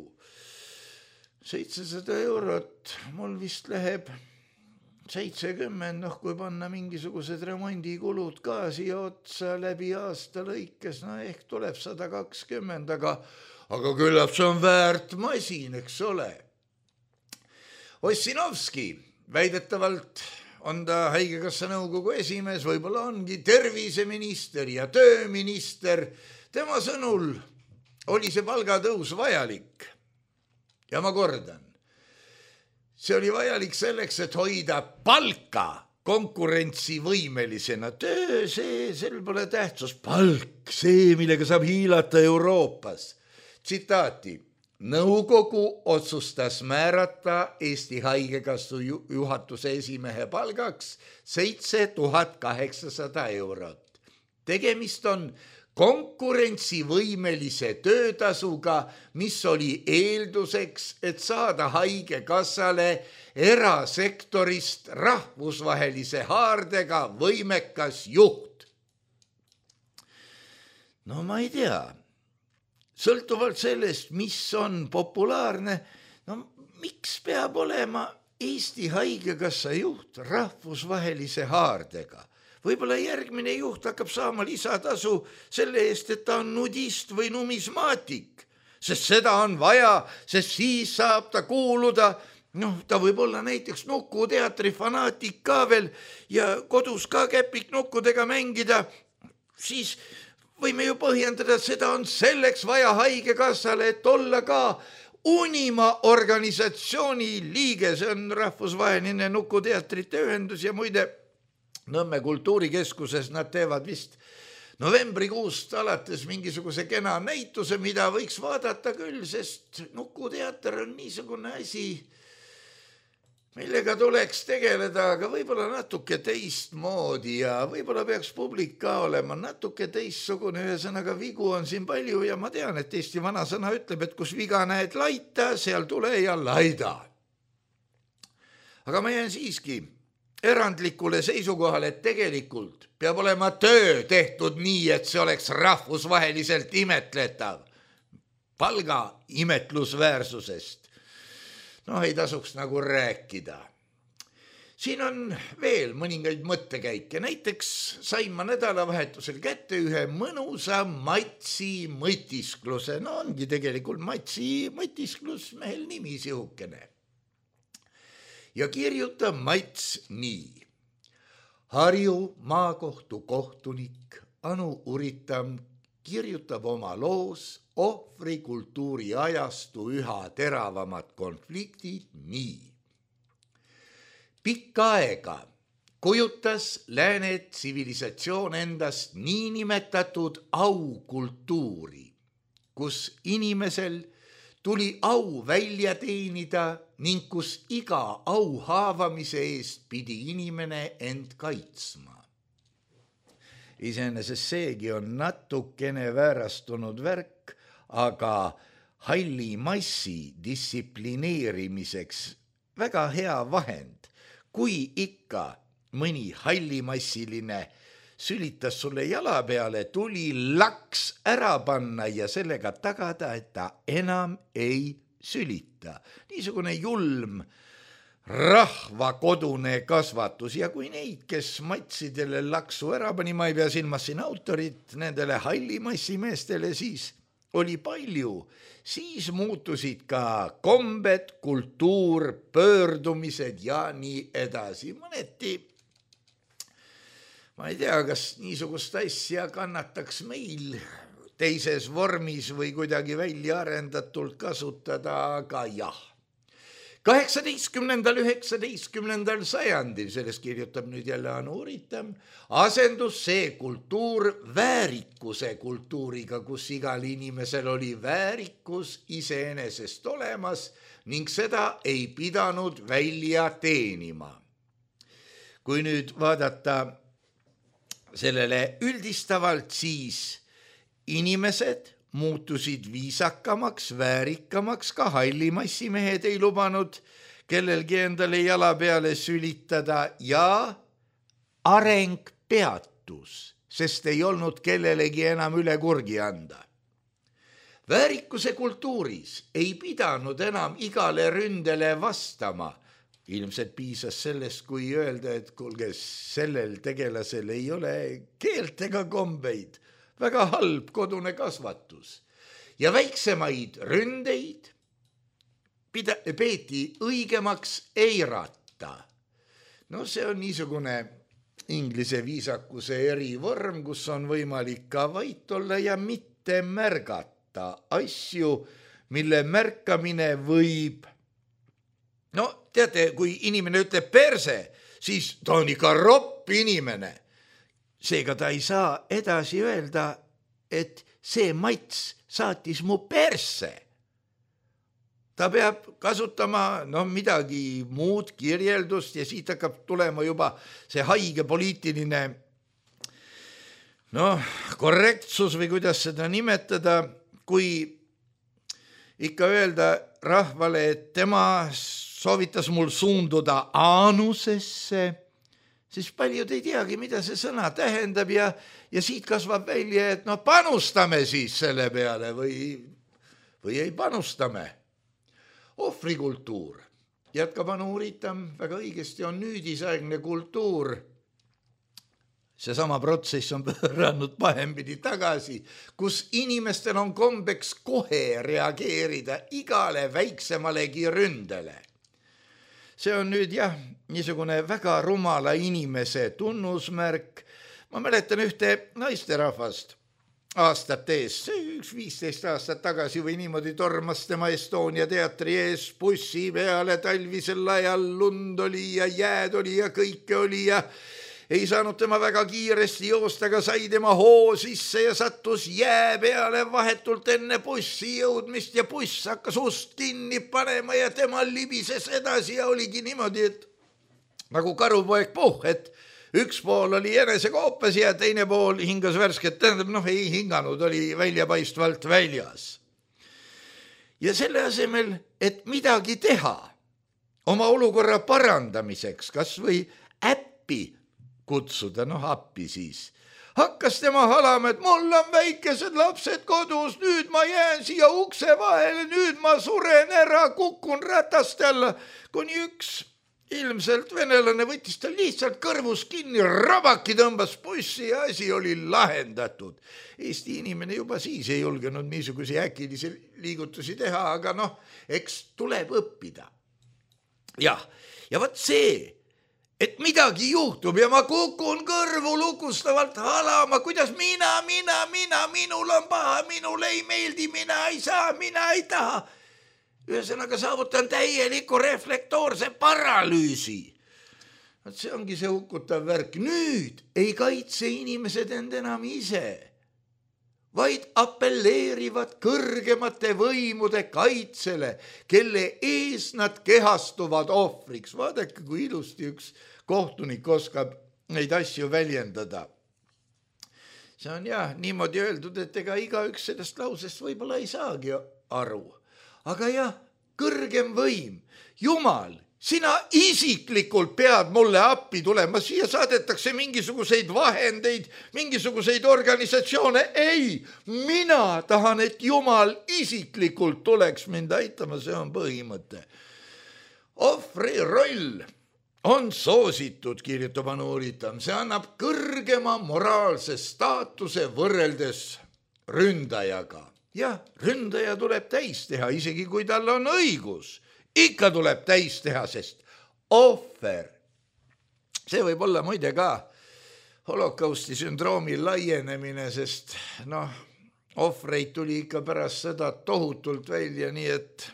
seitsesada eurot, mul vist läheb seitsekümmend, noh kui panna mingisugused remondikulud ka siia otsa läbi aasta lõikes, no ehk tuleb sada kakskümmend, aga, aga küllap see on väärt masin, eks ole. Ossinovski väidetavalt on ta haigekassa nõukogu esimees, võib-olla ongi terviseminister ja tööminister. Tema sõnul oli see palgatõus vajalik. Ja ma kordan, see oli vajalik selleks, et hoida palka konkurentsivõimelisena. Töö, see, sel pole tähtsus. Palk, see, millega saab hiilata Euroopas. Tsitaati. Nõukogu otsustas määrata Eesti haigekassu juhatuse esimehe palgaks seitse tuhat kaheksasada eurot. Tegemist on konkurentsivõimelise töötasuga, mis oli eelduseks, et saada haigekassale erasektorist rahvusvahelise haardega võimekas juht. No ma ei tea. Sõltuvalt sellest, mis on populaarne, no miks peab olema Eesti haigekassa juht rahvusvahelise haardega? Võib-olla järgmine juht hakkab saama lisatasu selle eest, et ta on nudist või numismaatik, sest seda on vaja, sest siis saab ta kuuluda, noh, ta võib olla näiteks Nukuteatri fanaatik ka veel ja kodus ka käpiknukkudega mängida, siis võime ju põhjendada, et seda on selleks vaja haigekassale, et olla ka Unima organisatsiooni liige, see on rahvusvaheline Nukuteatrite ühendus ja muide Nõmme kultuurikeskuses nad teevad vist novembrikuust alates mingisuguse kena näituse, mida võiks vaadata küll, sest Nukuteater on niisugune asi, millega tuleks tegeleda, aga võib-olla natuke teistmoodi ja võib-olla peaks publik ka olema natuke teistsugune, ühesõnaga vigu on siin palju ja ma tean, et Eesti vanasõna ütleb, et kus viga näed laita, seal tule ja laida. Aga ma jään siiski erandlikule seisukohale, et tegelikult peab olema töö tehtud nii, et see oleks rahvusvaheliselt imetletav. Palga imetlusväärsusest. No ei tasuks nagu rääkida. Siin on veel mõningaid mõttekäike. Näiteks sain ma nädalavahetusel kätte ühe mõnusa Matsi mõtiskluse. No ongi tegelikult Matsi mõtisklus, mehel nimi sihukene. Ja kirjutab Mats nii. Harju maakohtu kohtunik Anu Uritam kirjutab oma loos ohvrikultuuri ajastu üha teravamad konfliktid nii. Pikka aega kujutas lääne tsivilisatsioon endast niinimetatud aukultuuri, kus inimesel tuli au välja teenida ning kus iga au haavamise eest pidi inimene end kaitsma. Iseenesest seegi on natukene väärastunud värk, aga halli massi distsiplineerimiseks väga hea vahend. Kui ikka mõni hallimassiline sülitas sulle jala peale, tuli laks ära panna ja sellega tagada, et ta enam ei sülita. Niisugune julm rahva kodune kasvatus ja kui neid, kes matsidele laksu ära pani, ma ei pea silmas siin autorit, nendele hallimassimeestele siis oli palju, siis muutusid ka kombed, kultuur, pöördumised ja nii edasi. Mõneti, ma ei tea, kas niisugust asja kannataks meil teises vormis või kuidagi välja arendatult kasutada, aga jah. kaheksateistkümnendal, üheksateistkümnendal sajandil, sellest kirjutab nüüd jälle Anu Uritam, asendus see kultuur väärikuse kultuuriga, kus igal inimesel oli väärikus iseenesest olemas ning seda ei pidanud välja teenima. Kui nüüd vaadata sellele üldistavalt, siis inimesed muutusid viisakamaks, väärikamaks, ka hallimassimehed ei lubanud kellelgi endale jala peale sülitada ja areng peatus, sest ei olnud kellelegi enam üle kurgi anda. Väärikuse kultuuris ei pidanud enam igale ründele vastama. Ilmselt piisas sellest, kui öelda, et kuulge, sellel tegelasel ei ole keelt ega kombeid. Väga halb kodune kasvatus. Ja väiksemaid ründeid pida, peeti õigemaks eirata. No see on niisugune inglise viisakuse erivorm, kus on võimalik ka vait olla ja mitte märgata asju, mille märkamine võib. No teate, kui inimene ütleb perse, siis ta on ikka ropp inimene. Seega ta ei saa edasi öelda, et see mats saatis mu persse. Ta peab kasutama no, midagi muud kirjeldust ja siit hakkab tulema juba see haige poliitiline no, korrektsus või kuidas seda nimetada, kui ikka öelda rahvale, et tema soovitas mul suunduda aanusesse, siis paljud ei teagi, mida see sõna tähendab ja, ja siit kasvab välja, et no panustame siis selle peale või, või ei panustame. Ohvrikultuur, jätkab Anu Uritam, väga õigesti on nüüdisaegne kultuur. Seesama protsess on pööranud pahempidi tagasi, kus inimestel on kombeks kohe reageerida igale väiksemalegi ründele. See on nüüd jah, niisugune väga rumala inimese tunnusmärk. Ma mäletan ühte naisterahvast aastat ees, üks viisteist aastat tagasi või niimoodi tormas tema Estonia teatri ees bussi peale talvisel ajal, lund oli ja jääd oli ja kõike oli ja ei saanud tema väga kiiresti joosta, aga sai tema hoo sisse ja sattus jää peale vahetult enne bussi jõudmist ja buss hakkas ust kinni panema ja tema libises edasi ja oligi niimoodi, et nagu karupoeg puh, et üks pool oli enesekoopas ja teine pool hingas värsket, tähendab, noh ei hinganud, oli väljapaistvalt väljas. Ja selle asemel, et midagi teha oma olukorra parandamiseks, kas või äppi kutsuda, noh appi siis, hakkas tema halama, et mul on väikesed lapsed kodus, nüüd ma jään siia ukse vahele, nüüd ma suren ära, kukun rataste alla, kuni üks ilmselt venelane võttis ta lihtsalt kõrvus kinni, rabaki tõmbas bussi ja asi oli lahendatud. Eesti inimene juba siis ei julgenud niisugusi äkilisi liigutusi teha, aga noh, eks tuleb õppida. Jah, ja võt see, et midagi juhtub ja ma kukun kõrvu lukustavalt halama, kuidas mina, mina, mina, minul on paha, minul ei meeldi, mina ei saa, mina ei taha. Ühesõnaga saavutan täieliku reflektoorse paralüüsi. See ongi see hukutav värk. Nüüd ei kaitse inimesed end enam ise, vaid appelleerivad kõrgemate võimude kaitsele, kelle ees nad kehastuvad ohvriks. Vaadake, kui ilusti üks kohtunik oskab neid asju väljendada. see on jah niimoodi öeldud, et ega igaüks sellest lausest võib-olla ei saagi aru. Aga jah, kõrgem võim, Jumal, sina isiklikult pead mulle appi tulema, siia saadetakse mingisuguseid vahendeid, mingisuguseid organisatsioone. Ei, mina tahan, et Jumal isiklikult tuleks mind aitama, see on põhimõte. Ohvri roll on soositud, kirjutab Anu Uritam, see annab kõrgema moraalse staatuse võrreldes ründajaga. Jah, ründaja tuleb täis teha, isegi kui tal on õigus. Ikka tuleb täis teha, sest ohver, see võib olla muide ka holokausti sündroomi laienemine, sest noh, ohvreid tuli ikka pärast seda tohutult välja, nii et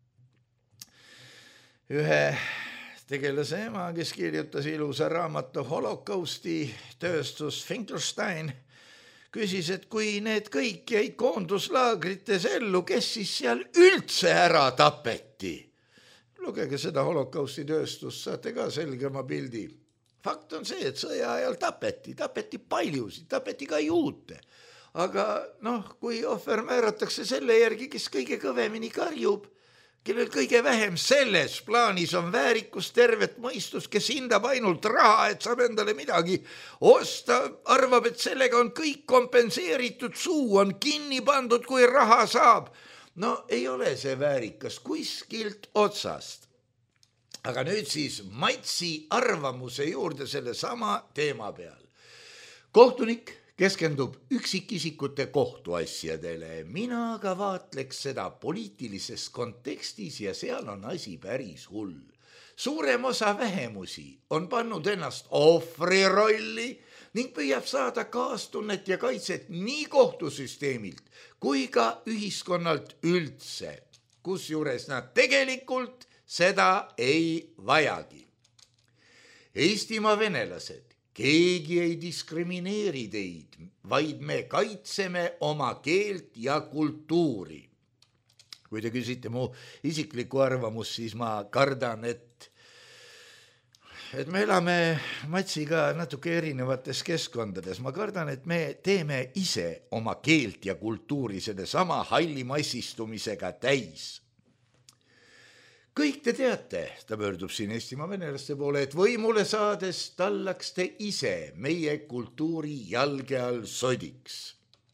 ühe tegelase ema, kes kirjutas ilusa raamatu Holokausti tööstus Finkelstein, küsis, et kui need kõik jäid koonduslaagrites ellu, kes siis seal üldse ära tapeti? Lugege seda holokausti tööstust, saate ka selgema pildi. Fakt on see, et sõja ajal tapeti, tapeti paljusid, tapeti ka juute. Aga noh, kui ohver määratakse selle järgi, kes kõige kõvemini karjub, kellel kõige vähem selles plaanis on väärikus, tervet mõistus, kes hindab ainult raha, et saab endale midagi osta, arvab, et sellega on kõik kompenseeritud, suu on kinni pandud, kui raha saab. No ei ole see väärikas kuskilt otsast. Aga nüüd siis Matsi arvamuse juurde selle sama teema peal. Kohtunik keskendub üksikisikute kohtuasjadele. Mina aga vaatleks seda poliitilises kontekstis ja seal on asi päris hull. Suurem osa vähemusi on pannud ennast ohvri rolli ning püüab saada kaastunnet ja kaitset nii kohtusüsteemilt kui ka ühiskonnalt üldse, kusjuures nad tegelikult seda ei vajagi. Eestimaa venelased, keegi ei diskrimineeri teid, vaid me kaitseme oma keelt ja kultuuri. Kui te küsite mu isiklikku arvamust, siis ma kardan, et et me elame Matsiga natuke erinevates keskkondades. Ma kardan, et me teeme ise oma keelt ja kultuuri selle sama hallimassistumisega täis. Kõik te teate, ta pöördub siin Eestimaa venelaste poole, et võimule saades tallaks te ise meie kultuuri jalge all sodiks.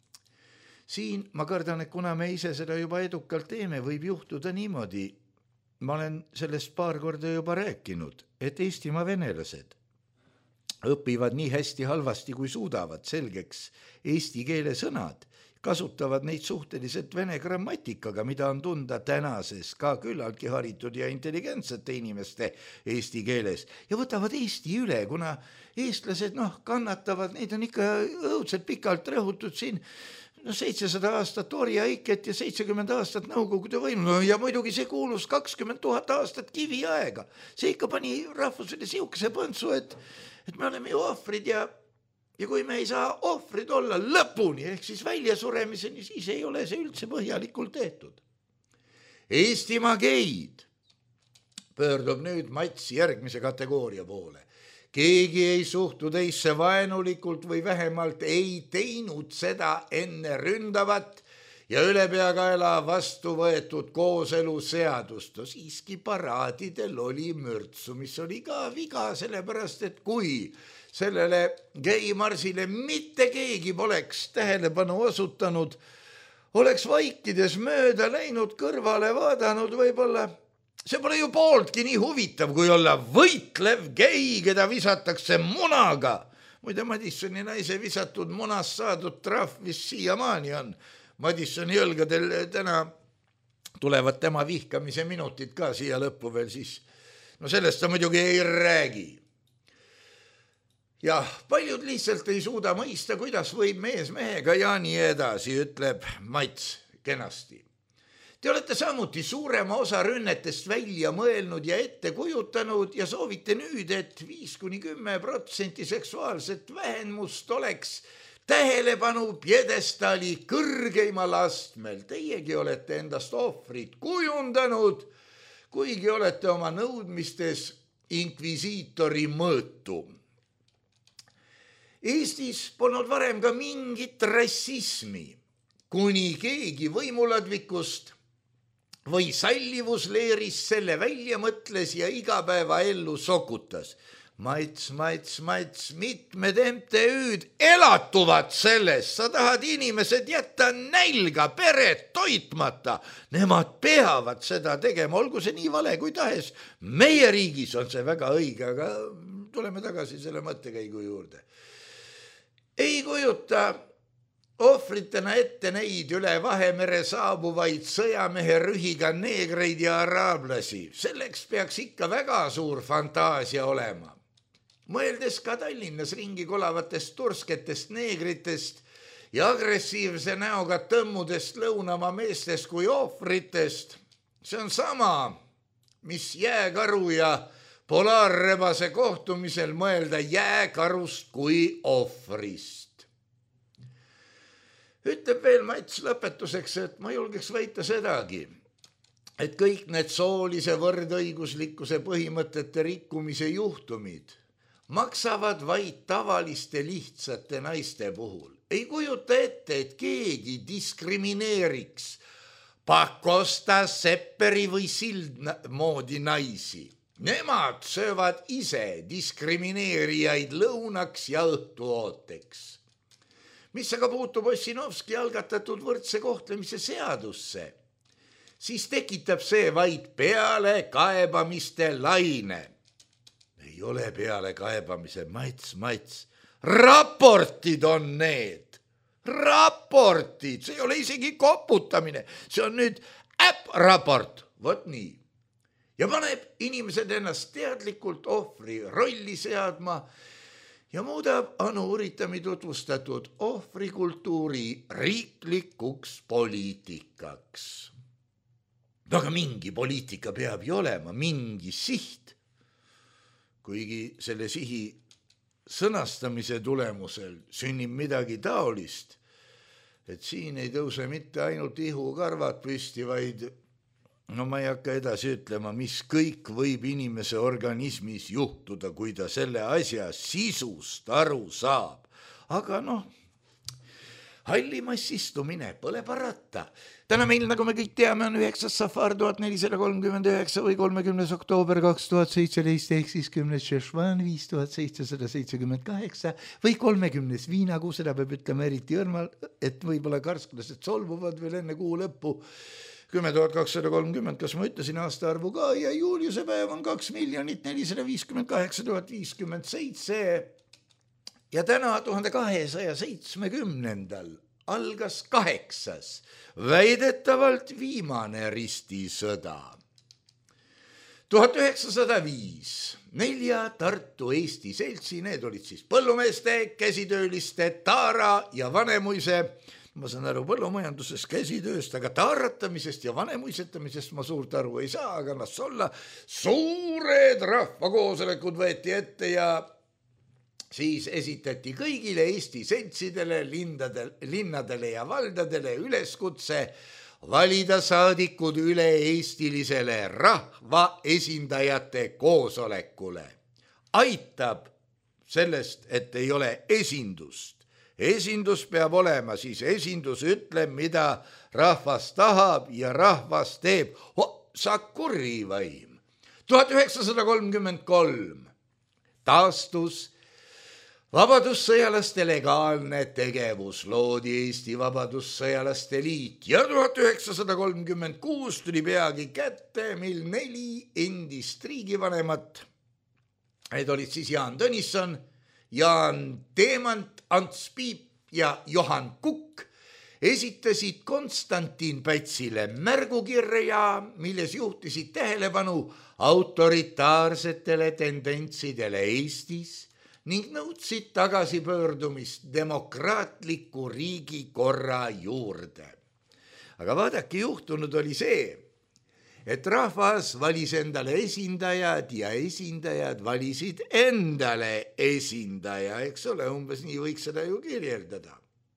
Siin ma kardan, et kuna me ise seda juba edukalt teeme, võib juhtuda niimoodi. Ma olen sellest paar korda juba rääkinud, et Eestimaa venelased õpivad nii hästi halvasti, kui suudavad selgeks eesti keele sõnad, kasutavad neid suhteliselt vene grammatikaga, mida on tunda tänases ka küllaltki haritud ja intelligentsete inimeste eesti keeles ja võtavad eesti üle, kuna eestlased noh, kannatavad, neid on ikka õudselt pikalt rõhutud siin, no seitsesada aastat orjaiket ja seitsekümmend aastat nõukogude võimu no, ja muidugi see kuulus kakskümmend tuhat aastat kivi aega. See ikka pani rahvusele siukese põntsu, et, et me oleme ju ohvrid ja, ja kui me ei saa ohvrid olla lõpuni, ehk siis väljasuremiseni, siis ei ole see üldse põhjalikult tehtud. Eestimaa geid pöördub nüüd Mats järgmise kategooria poole. Keegi ei suhtu teisse vaenulikult või vähemalt ei teinud seda enne ründavat ja ülepeakaela vastu võetud kooseluseadust. No siiski paraadidel oli mürtsu, mis oli ka viga, sellepärast et kui sellele geimarsile mitte keegi poleks tähelepanu osutanud, oleks vaikides mööda läinud, kõrvale vaadanud võib-olla. See pole ju pooltki nii huvitav, kui olla võitlev gei, keda visatakse munaga. Muide, Madissoni naise visatud munast saadud trahv, mis siiamaani on. Madissoni jõlgadel täna tulevad tema vihkamise minutid ka siia lõppu veel siis. No sellest ta muidugi ei räägi. Ja paljud lihtsalt ei suuda mõista, kuidas võib mees mehega ja nii edasi, ütleb Mats kenasti. Te olete samuti suurema osa rünnetest välja mõelnud ja ette kujutanud ja soovite nüüd, et viis kuni kümme protsenti seksuaalset vähemust oleks tähelepanu pjedestaali kõrgeimal astmel. Teiegi olete endast ohvrit kujundanud, kuigi olete oma nõudmistes inkvisiitori mõõtu. Eestis polnud varem ka mingit rassismi, kuni keegi võimuladvikust või sallivusleeris selle välja mõtles ja igapäeva ellu sokutas. Mats, mats, mats, mitmed M T Ü'd elatuvad sellest, sa tahad inimesed jätta nälga, peret toitmata. Nemad peavad seda tegema, olgu see nii vale kui tahes. Meie riigis on see väga õige, aga tuleme tagasi selle mõttekäigu juurde. Ei kujuta ohvritena ette neid üle Vahemere saabuvaid sõjamehe rühiga neegreid ja araablasi. Selleks peaks ikka väga suur fantaasia olema. Mõeldes ka Tallinnas ringi kolavatest tursketest neegritest ja agressiivse näoga tõmmudest lõunamaa meestest kui ohvritest, see on sama, mis jääkaru ja polaarrebase kohtumisel mõelda jääkarust kui ohvrist. Ütleb veel Mats lõpetuseks, et ma julgeks väita sedagi, et kõik need soolise võrdõiguslikkuse põhimõtete rikkumise juhtumid maksavad vaid tavaliste lihtsate naiste puhul. Ei kujuta ette, et keegi diskrimineeriks Pakosta, Sepperi või Sild moodi naisi. Nemad söövad ise diskrimineerijaid lõunaks ja õhtuooteks. Mis aga puutub Ossinovski algatatud võrdse kohtlemise seadusse, siis tekitab see vaid peale kaebamiste laine. Ei ole peale kaebamise, Mats, Mats. Raportid on need. Raportid, see ei ole isegi koputamine. See on nüüd äpp-raport, vot nii. Ja paneb inimesed ennast teadlikult ohvri rolli seadma ja muudab Anu Uritami tutvustatud ohvrikultuuri riiklikuks poliitikaks. Aga mingi poliitika peab ju olema, mingi siht. Kuigi selle sihi sõnastamise tulemusel sünnib midagi taolist, et siin ei tõuse mitte ainult ihukarvad püsti, vaid no ma ei hakka edasi ütlema, mis kõik võib inimese organismis juhtuda, kui ta selle asja sisust aru saab. Aga noh, halli massistumine pole parata. Täna meil, nagu me kõik teame, on üheksas safar tuhat nelisada kolmkümmend üheksa või kolmekümnes oktoober kaks tuhat seitseteist ehk siis kümnes Šešvan viis tuhat seitsesada seitsekümmend kaheksa või kolmekümnes viinakuu, seda peab ütlema eriti õrmal, et võib-olla karsklased solvuvad veel enne kuu lõppu. kümme tuhat kakssada kolmkümmend, kas ma ütlesin aasta arvu ka ja juuliuse päev on kaks miljonit nelisada viiskümmend kaheksa tuhat viiskümmend seitse ja täna tuhande kahesaja seitsmekümnendal algas kaheksas, väidetavalt viimane ristisõda. tuhat üheksasada viis nelja Tartu Eesti seltsi, need olid siis põllumeeste, käsitööliste, Taara ja Vanemuise, ma saan aru põllumajanduses käsitööst, aga taaratamisest ja vanemuisetamisest ma suurt aru ei saa, aga las olla. Suured rahvakoosolekud võeti ette ja siis esitati kõigile Eesti seltsidele, lindadele, linnadele ja valdadele üleskutse valida saadikud üle-eestilisele rahva esindajate koosolekule. Aitab sellest, et ei ole esindust. Esindus peab olema, siis esindus ütleb, mida rahvas tahab ja rahvas teeb. Oh, sa kurri vaim. tuhat üheksasada kolmkümmend kolm taastus vabadussõjalaste legaalne tegevus, loodi Eesti Vabadussõjalaste Liit ja tuhat üheksasada kolmkümmend kuus tuli peagi kätte, mil neli endist riigivanemat, need olid siis Jaan Tõnisson, Jaan Teemant, Ants Piip ja Johan Kukk, esitasid Konstantin Pätsile märgukirja, milles juhtisid tähelepanu autoritaarsetele tendentsidele Eestis ning nõudsid tagasipöördumist demokraatliku riigikorra juurde. Aga vaadake, juhtunud oli see, et rahvas valis endale esindajad ja esindajad valisid endale esindaja, eks ole, umbes nii võiks seda ju kirjeldada.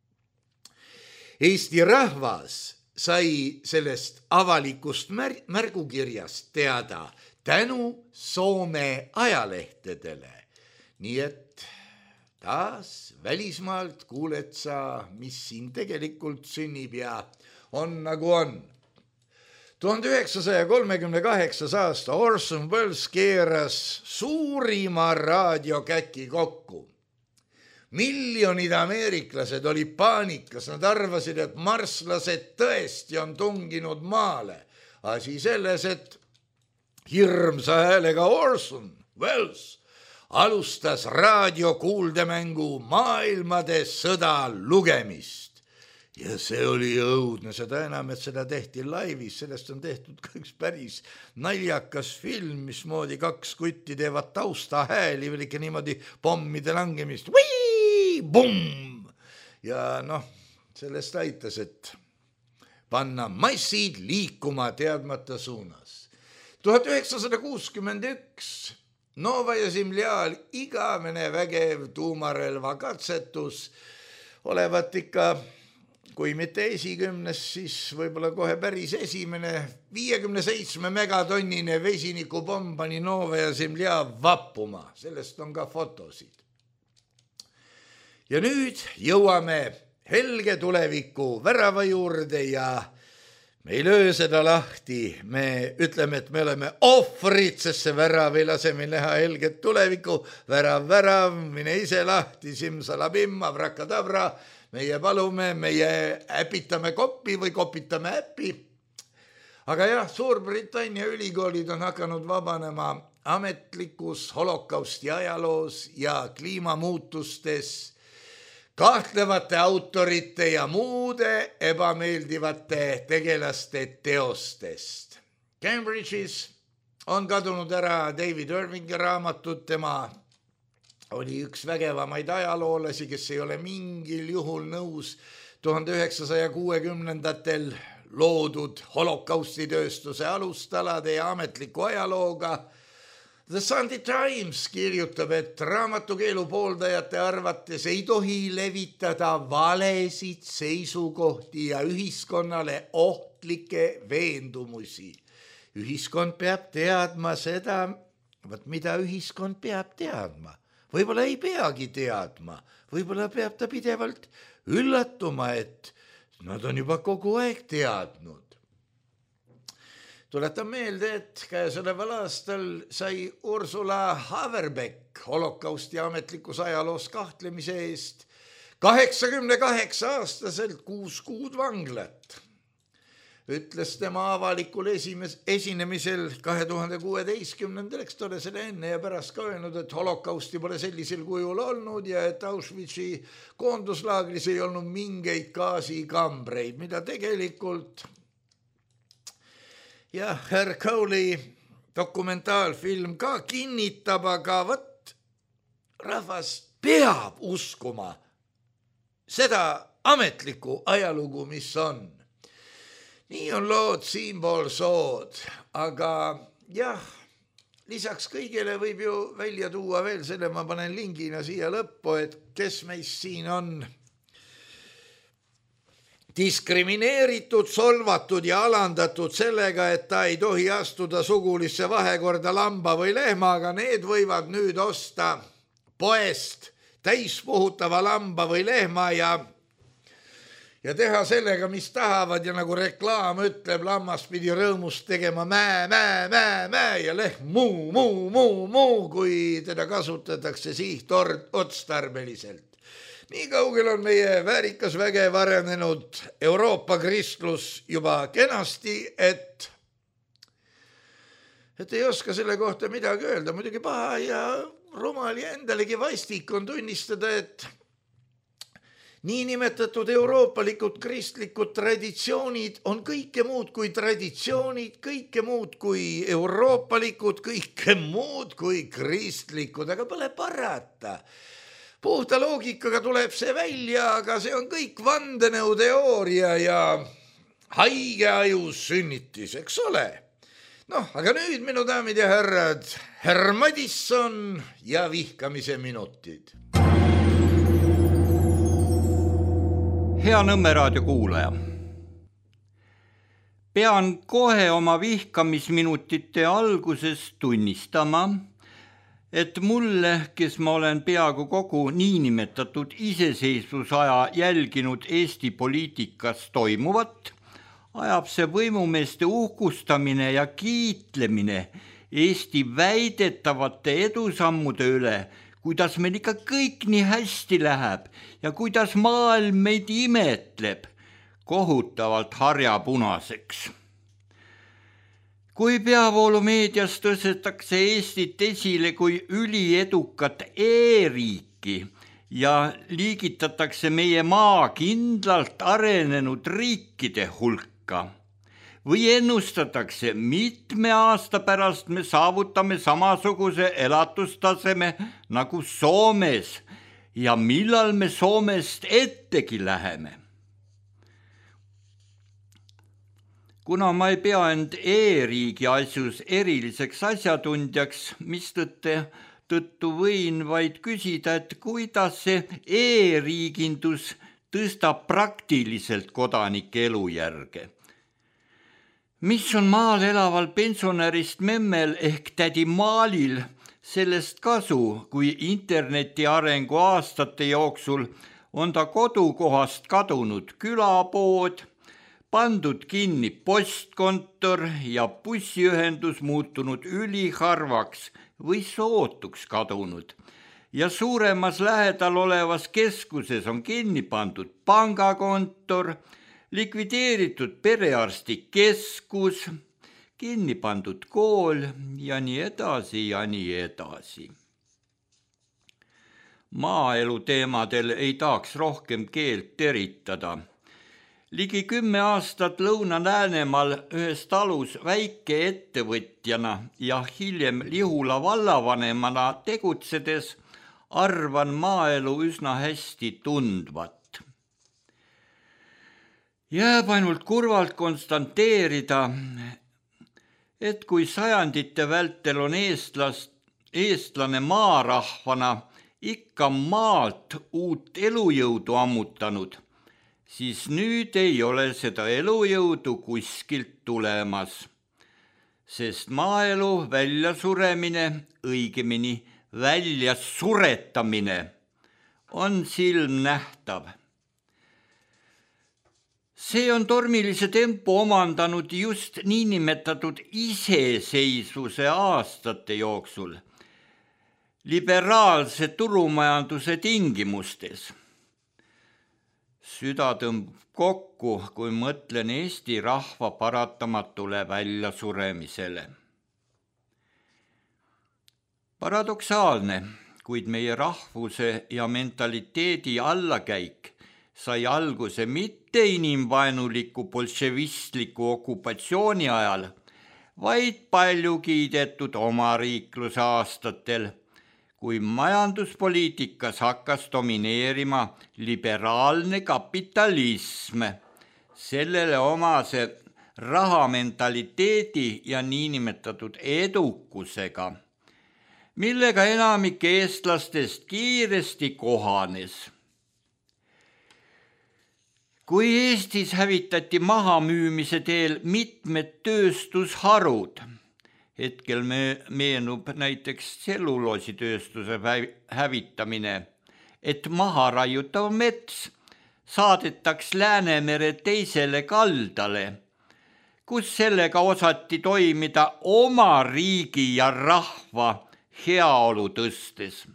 Eesti rahvas sai sellest avalikust mär- märgukirjast teada tänu Soome ajalehtedele. Nii et taas välismaalt kuuled sa, mis siin tegelikult sünnib ja on nagu on. tuhande üheksasaja kolmekümne kaheksas aasta Orson Welles keeras suurima raadiokäki kokku. Miljonid ameeriklased olid paanikas, nad arvasid, et marslased tõesti on tunginud maale. Asi selles, et hirmsa häälega Orson Welles alustas raadiokuuldemängu Maailmade sõda lugemist. Ja see oli õudne, seda enam, et seda tehti laivis, sellest on tehtud ka üks päris naljakas film, mismoodi kaks kutti teevad tausta hääli, veel ikka niimoodi pommide langemist. Vii! Bum! Ja noh, sellest aitas, et panna massid liikuma teadmata suunas. tuhat üheksasada kuuskümmend üks Nova ja Zemlja igavene vägev tuumarelva katsetus olevat ikka, kui mitte esikümnes, siis võib-olla kohe päris esimene viiekümne seitsme megatonnine vesinikupomm pani Nova ja Zemlja vappuma. Sellest on ka fotosid. Ja nüüd jõuame helge tuleviku värava juurde ja me ei löö seda lahti. Me ütleme, et me oleme ohvrid, sest see värav ei lase meil näha helget tuleviku. Värav, värav, mine ise lahti, simsalabim, avrakadabra. Meie palume, meie äpitame koppi või kopitame äppi. Aga jah, Suurbritannia ülikoolid on hakanud vabanema ametlikus holokausti ajaloos ja kliimamuutustes kahtlevate autorite ja muude ebameeldivate tegelaste teostest. Cambridge'is on kadunud ära David Irvingi raamatud, tema oli üks vägevamaid ajaloolasi, kes ei ole mingil juhul nõus tuhande üheksasaja kuuekümnendatel loodud holokaustitööstuse alustalade ja ametliku ajalooga. The Sunday Times kirjutab, et raamatukeelu pooldajate arvates ei tohi levitada valesid seisukohti ja ühiskonnale ohtlikke veendumusi. Ühiskond peab teadma seda, mida ühiskond peab teadma. Võib-olla ei peagi teadma, võib-olla peab ta pidevalt üllatuma, et nad on juba kogu aeg teadnud. Tuletan meelde, et käesoleval aastal sai Ursula Haverbeck holokausti ametlikus ajaloos kahtlemise eest kaheksakümne kaheksa aastaselt kuus kuud vanglat. Ütles tema avalikul esimes, esinemisel kahe tuhande kuueteistkümnendal, eks tole selle enne ja pärast ka öelnud, et holokausti pole sellisel kujul olnud ja et Auschwitzi koonduslaagris ei olnud mingeid gaasikambreid, mida tegelikult jah, Herr Cowley dokumentaalfilm ka kinnitab, aga võt, rahvas peab uskuma seda ametlikku ajalugu, mis on. Nii on lood siinpool sood, aga jah, lisaks kõigele võib ju välja tuua veel selle, ma panen lingina siia lõppu, et kes meist siin on diskrimineeritud, solvatud ja alandatud sellega, et ta ei tohi astuda sugulisse vahekorda lamba või lehmaga, need võivad nüüd osta poest täispuhutava lamba või lehma ja, ja teha sellega, mis tahavad ja nagu reklaam ütleb, lammas pidi rõõmust tegema mää, mää, mää, mää ja lehm muu, muu, muu, muu, kui teda kasutatakse sihtotstarbeliselt. Nii kaugel on meie väärikas vägev arenenud Euroopa kristlus juba kenasti, et, et ei oska selle kohta midagi öelda. Muidugi paha ja rumal ja endalegi vastik on tunnistada, et niinimetatud euroopalikud kristlikud traditsioonid on kõike muud kui traditsioonid, kõike muud kui euroopalikud, kõike muud kui kristlikud, aga pole parata. Puhta loogikaga tuleb see välja, aga see on kõik vandenõuteooria ja haige aju sünnitis, eks ole. Noh, aga nüüd, minu daamid ja härrad, Herr Madisson ja vihkamise minutid. Hea Nõmme raadio kuulaja. Pean kohe oma vihkamisminutite alguses tunnistama, et mulle, kes ma olen peaaegu kogu niinimetatud iseseisvusaja jälginud Eesti poliitikas toimuvat, ajab see võimumeeste uhkustamine ja kiitlemine Eesti väidetavate edusammude üle, kuidas meil ikka kõik nii hästi läheb ja kuidas maailm meid imetleb, kohutavalt harjapunaseks. Kui peavoolumeedias tõstetakse Eestit esile kui üliedukat e-riiki ja liigitatakse meie maa kindlalt arenenud riikide hulka või ennustatakse mitme aasta pärast me saavutame samasuguse elatustaseme nagu Soomes ja millal me Soomest ettegi läheme. Kuna ma ei pea end e-riigi asjus eriliseks asjatundjaks, mistõttu võin vaid küsida, et kuidas see e-riigindus tõstab praktiliselt kodanike elujärge. Mis on maal elaval pensionärist memmel ehk tädi Maalil sellest kasu, kui interneti arengu aastate jooksul on ta kodukohast kadunud külapood, pandud kinni postkontor ja bussiühendus muutunud üliharvaks või sootuks kadunud ja suuremas lähedal olevas keskuses on kinni pandud pangakontor, likvideeritud perearstikeskus, kinni pandud kool ja nii edasi ja nii edasi. Maaelu teemadel ei tahaks rohkem keelt teritada. Ligi kümme aastat Lõuna-Läänemaal ühes talus väike ettevõtjana ja hiljem Lihula vallavanemana tegutsedes arvan maaelu üsna hästi tundvat. Jääb ainult kurvalt konstanteerida, et kui sajandite vältel on eestlast, eestlane maarahvana ikka maalt uut elujõudu ammutanud, siis nüüd ei ole seda elujõudu kuskilt tulemas, sest maaelu väljasuremine, õigemini väljasuretamine on silmnähtav. See on tormilise tempo omandanud just niinimetatud iseseisvuse aastate jooksul, liberaalse turumajanduse tingimustes. Süda tõmbub kokku, kui mõtlen Eesti rahva paratamatule väljasuremisele. Paradoksaalne, kuid meie rahvuse ja mentaliteedi allakäik sai alguse mitte inimvaenuliku bolševistliku okupatsiooni ajal, vaid palju kiidetud omariikluse aastatel, kui majanduspoliitikas hakkas domineerima liberaalne kapitalism, sellele omase rahamentaliteedi ja niinimetatud edukusega, millega enamik eestlastest kiiresti kohanes. Kui Eestis hävitati mahamüümise teel mitmed tööstusharud, hetkel me meenub näiteks tselluloositööstuse hävitamine, et maha raiutav mets saadetaks Läänemere teisele kaldale, kus sellega osati toimida oma riigi ja rahva heaolu tõstes.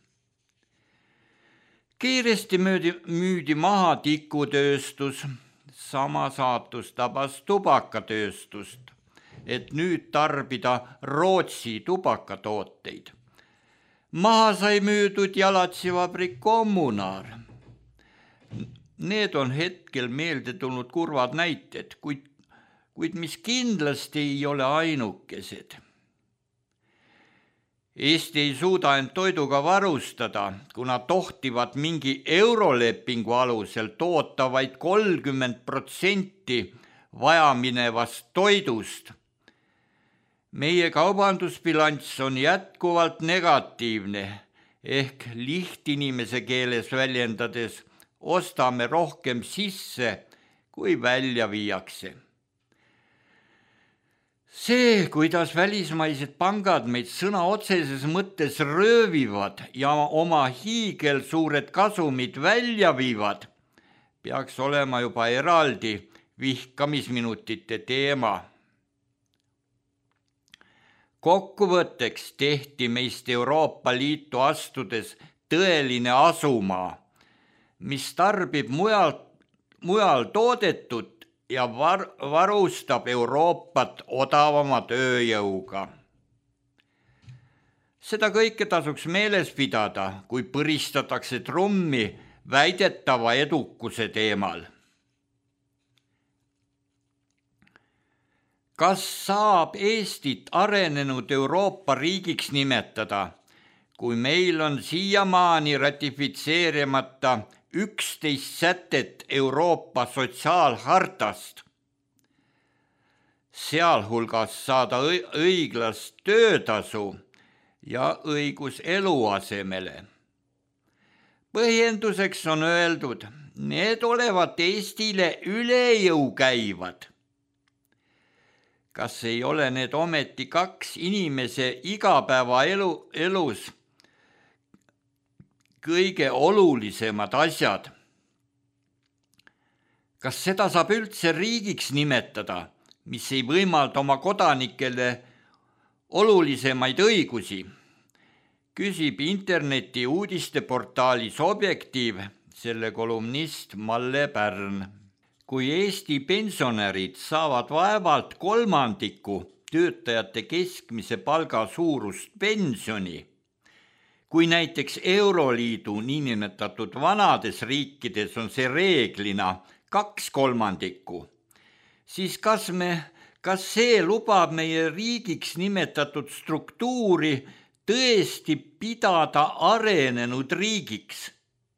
Kiiresti müüdi, müüdi maha tikutööstus, sama saatus tabas tubakatööstust, et nüüd tarbida Rootsi tubakatooteid. Maha sai müüdud jalatsivabrik Kommunaar. Need on hetkel meelde tulnud kurvad näited, kuid, kuid mis kindlasti ei ole ainukesed. Eesti ei suuda end toiduga varustada, kuna tohtivad mingi eurolepingu alusel toota vaid kolmkümmend protsenti vajaminevast toidust. Meie kaubandusbilanss on jätkuvalt negatiivne, ehk lihtinimese keeles väljendades ostame rohkem sisse, kui välja viiakse. See, kuidas välismaised pangad meid sõna otseses mõttes röövivad ja oma hiigelsuured kasumid välja viivad, peaks olema juba eraldi vihkamisminutite teema. Kokkuvõtteks tehti meist Euroopa Liitu astudes tõeline asumaa, mis tarbib mujal, mujal toodetud ja var, varustab Euroopat odavama tööjõuga. Seda kõike tasuks meeles pidada, kui põristatakse trummi väidetava edukuse teemal. Kas saab Eestit arenenud Euroopa riigiks nimetada, kui meil on siiamaani ratifitseerimata üksteist sätet Euroopa sotsiaalhartast, sealhulgas saada õiglast töötasu ja õigus eluasemele. Põhjenduseks on öeldud, need olevat Eestile üle jõu käivad. Kas ei ole need ometi kaks inimese igapäeva elu, elus kõige olulisemad asjad? Kas seda saab üldse riigiks nimetada, mis ei võimalda oma kodanikele olulisemaid õigusi? Küsib interneti uudisteportaalis Objektiiv selle kolumnist Malle Pärn. Kui Eesti pensionärid saavad vaevalt kolmandiku töötajate keskmise palga suurust pensioni, kui näiteks Euroliidu niinimetatud vanades riikides on see reeglina kaks kolmandikku, siis kas, me, kas see lubab meie riigiks nimetatud struktuuri tõesti pidada arenenud riigiks?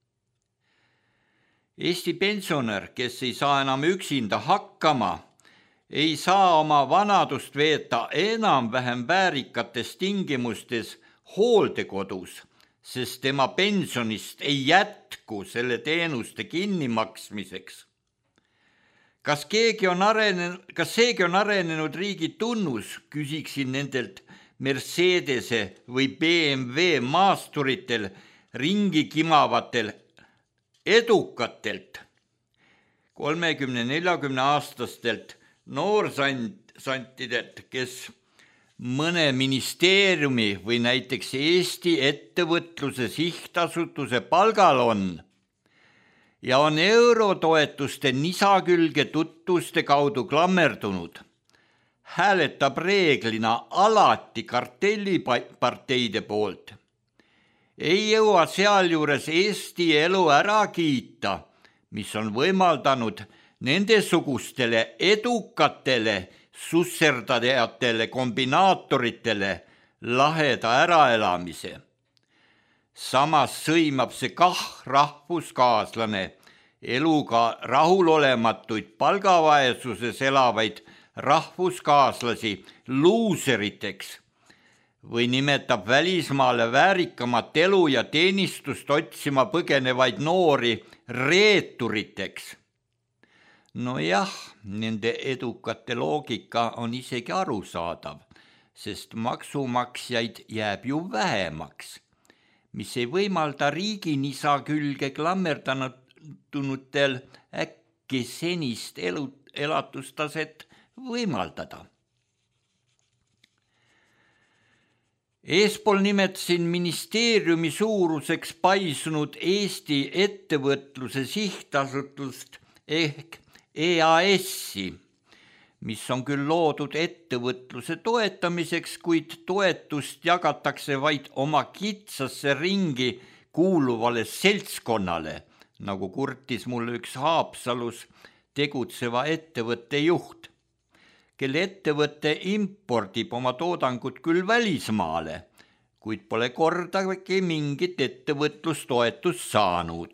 Eesti pensionär, kes ei saa enam üksinda hakkama, ei saa oma vanadust veeta enam-vähem väärikates tingimustes hooldekodus, sest tema pensionist ei jätku selle teenuste kinnimaksmiseks. Kas, keegi on arenenud, kas seegi on arenenud riigi tunnus, küsiksin nendelt Mercedese või B M W maasturitel ringi kimavatel edukatelt kolmekümne neljakümne aastastelt noorsantidelt, kes mõne ministeeriumi või näiteks Eesti ettevõtluse sihtasutuse palgal on ja on eurotoetuste nisakülge tutvuste kaudu klammerdunud, hääletab reeglina alati kartelliparteide poolt. Ei jõua sealjuures Eesti elu ära kiita, mis on võimaldanud nendesugustele edukatele susserdajatele kombinaatoritele laheda äraelamise. Samas sõimab see kah rahvuskaaslane eluga rahulolematuid palgavaesuses elavaid rahvuskaaslasi luuseriteks või nimetab välismaale väärikamat elu ja teenistust otsima põgenevaid noori reeturiteks. No jah, nende edukate loogika on isegi arusaadav, sest maksumaksjaid jääb ju vähemaks, mis ei võimalda riigi nisa külge klammerdanutel äkki senist elu, elatustaset võimaldada. Eespool nimetasin ministeeriumi suuruseks paisunud Eesti ettevõtluse sihtasutust ehk E A S-i, mis on küll loodud ettevõtluse toetamiseks, kuid toetust jagatakse vaid oma kitsasse ringi kuuluvale seltskonnale, nagu kurtis mulle üks Haapsalus tegutseva ettevõtte juht, kelle ettevõte impordib oma toodangut küll välismaale, kuid pole kordagi mingit ettevõtlustoetust saanud.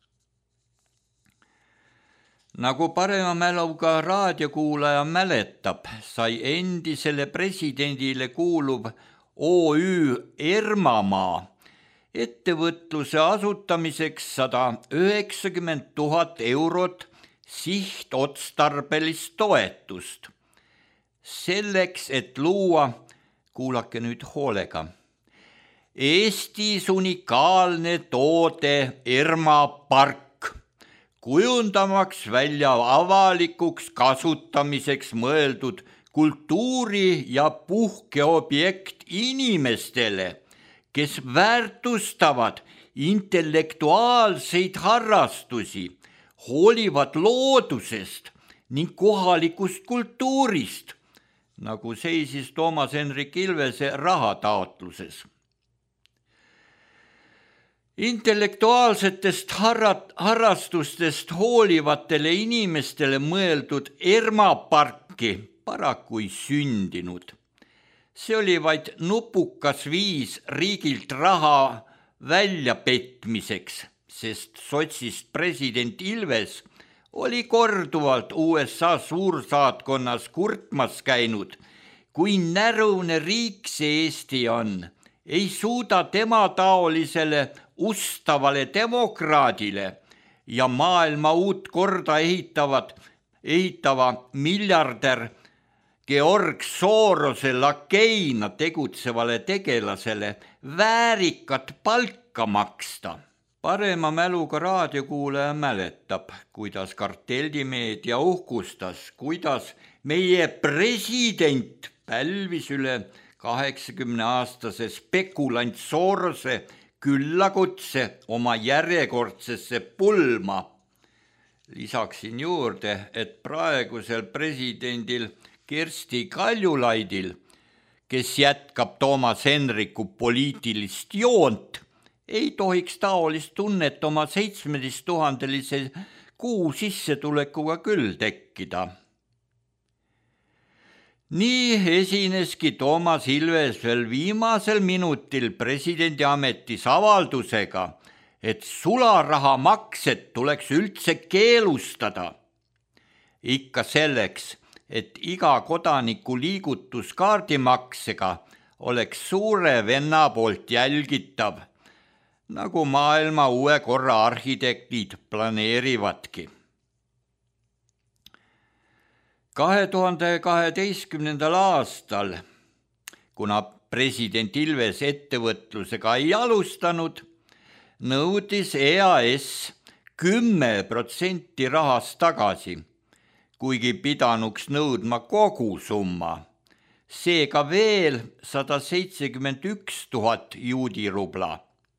Nagu parema mäluga raadiokuulaja mäletab, sai endisele presidendile kuuluv O Ü Ermamaa ettevõtluse asutamiseks sada üheksakümmend tuhat eurot sihtotstarbelist toetust. selleks, et luua, kuulake nüüd hoolega, Eestis unikaalne toode Erma park, kujundamaks välja avalikuks kasutamiseks mõeldud kultuuri- ja puhkeobjekt inimestele, kes väärtustavad intellektuaalseid harrastusi, hoolivad loodusest ning kohalikust kultuurist, nagu seisis Toomas Hendrik Ilvese rahataotluses. Intellektuaalsetest harrastustest hoolivatele inimestele mõeldud Erma parki paraku ei sündinud. See oli vaid nupukas viis riigilt raha väljapetmiseks, sest sotsist president Ilves oli korduvalt U S A suursaatkonnas kurtmas käinud, kui närune riik see Eesti on, ei suuda tema taolisele ustavale demokraadile ja maailma uut korda ehitavad, ehitava miljardär Georg Sorose lakeina tegutsevale tegelasele väärikat palka maksta. Parema mäluga raadiokuulaja mäletab, kuidas kartellimeedia uhkustas, kuidas meie president pälvis üle kaheksakümne-aastase spekulant Sorose küllakutse oma järjekordsesse pulma. Lisaksin juurde, et praegusel presidendil Kersti Kaljulaidil, kes jätkab Toomas Hendriku poliitilist joont, ei tohiks taolist tunnet oma seitsmeteisttuhandelise kuu sissetulekuga küll tekkida. Nii esineski Toomas Ilves veel viimasel minutil presidendi ametis avaldusega, et sularahamaksed tuleks üldse keelustada. Ikka selleks, et iga kodaniku liigutus kaardimaksega oleks suure venna poolt jälgitav, nagu maailma uue korra arhitektid planeerivadki. kahe tuhande kaheteistkümnendal aastal, kuna president Ilves ettevõtlusega ei alustanud, nõudis E A S kümme protsenti rahast tagasi, kuigi pidanuks nõudma kogu summa, seega veel sada seitsekümmend üks tuhat juudirubla.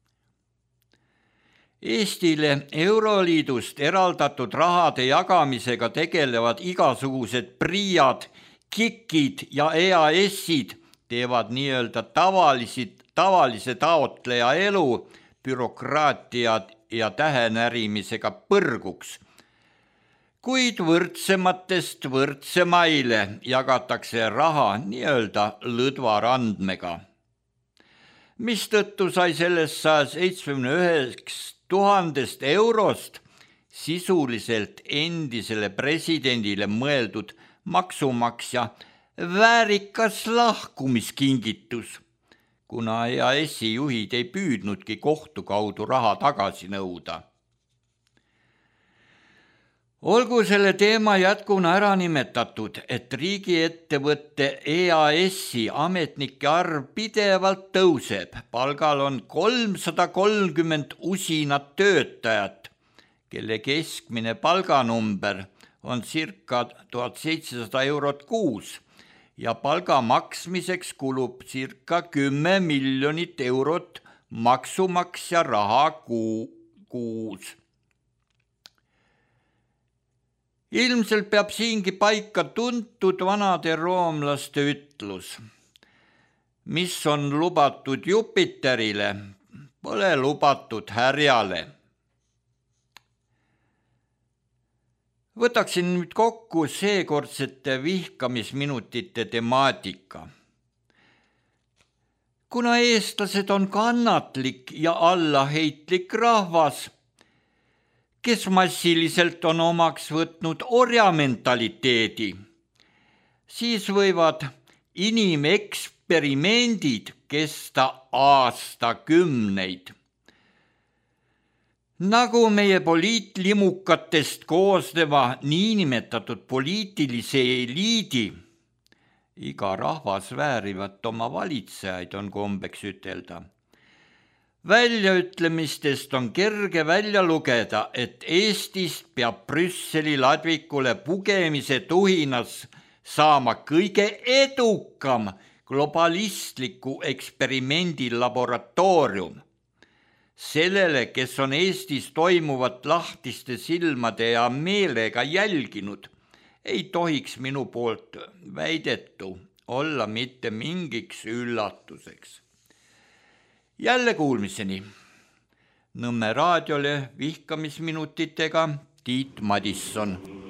Eestile Euroliidust eraldatud rahade jagamisega tegelevad igasugused priiad, kikid ja E A S-id teevad nii-öelda tavalisid, tavalise taotleja elu bürokraatia ja tähenärimisega põrguks. Kuid võrdsematest võrdsemaile jagatakse raha nii-öelda lõdvarandmega. Mistõttu sai sellest saja seitsmekümne üheksast tuhandest eurost sisuliselt endisele presidendile mõeldud maksumaksja väärikas lahkumiskingitus, kuna E A S-i juhid ei püüdnudki kohtu kaudu raha tagasi nõuda. Olgu selle teema jätkuna ära nimetatud, et riigiettevõtte E A S-i ametnike arv pidevalt tõuseb. Palgal on kolmsada kolmkümmend usinat töötajat, kelle keskmine palganumber on circa tuhat seitsesada eurot kuus ja palga maksmiseks kulub circa kümme miljonit eurot maksumaksja raha kuu, kuus. Ilmselt peab siingi paika tuntud vanade roomlaste ütlus. Mis on lubatud Jupiterile, pole lubatud härjale. Võtaksin nüüd kokku seekordsete vihkamisminutite temaatika. Kuna eestlased on kannatlik ja allaheitlik rahvas, kes massiliselt on omaks võtnud orjamentaliteedi, siis võivad inimeksperimendid kesta aastakümneid. Nagu meie poliitlimukatest koosneva niinimetatud poliitilise eliidi, Iga rahvas väärivat oma valitsejaid, on kombeks ütelda. Väljaütlemistest on kerge välja lugeda, et Eestist peab Brüsseli ladvikule pugemise tuhinas saama kõige edukam globalistliku eksperimendi laboratoorium. Sellele, kes on Eestis toimuvat lahtiste silmade ja meelega jälginud, ei tohiks minu poolt väidetu olla mitte mingiks üllatuseks. Jälle kuulmiseni. Nõmme raadiole vihkamisminutitega Tiit Madisson.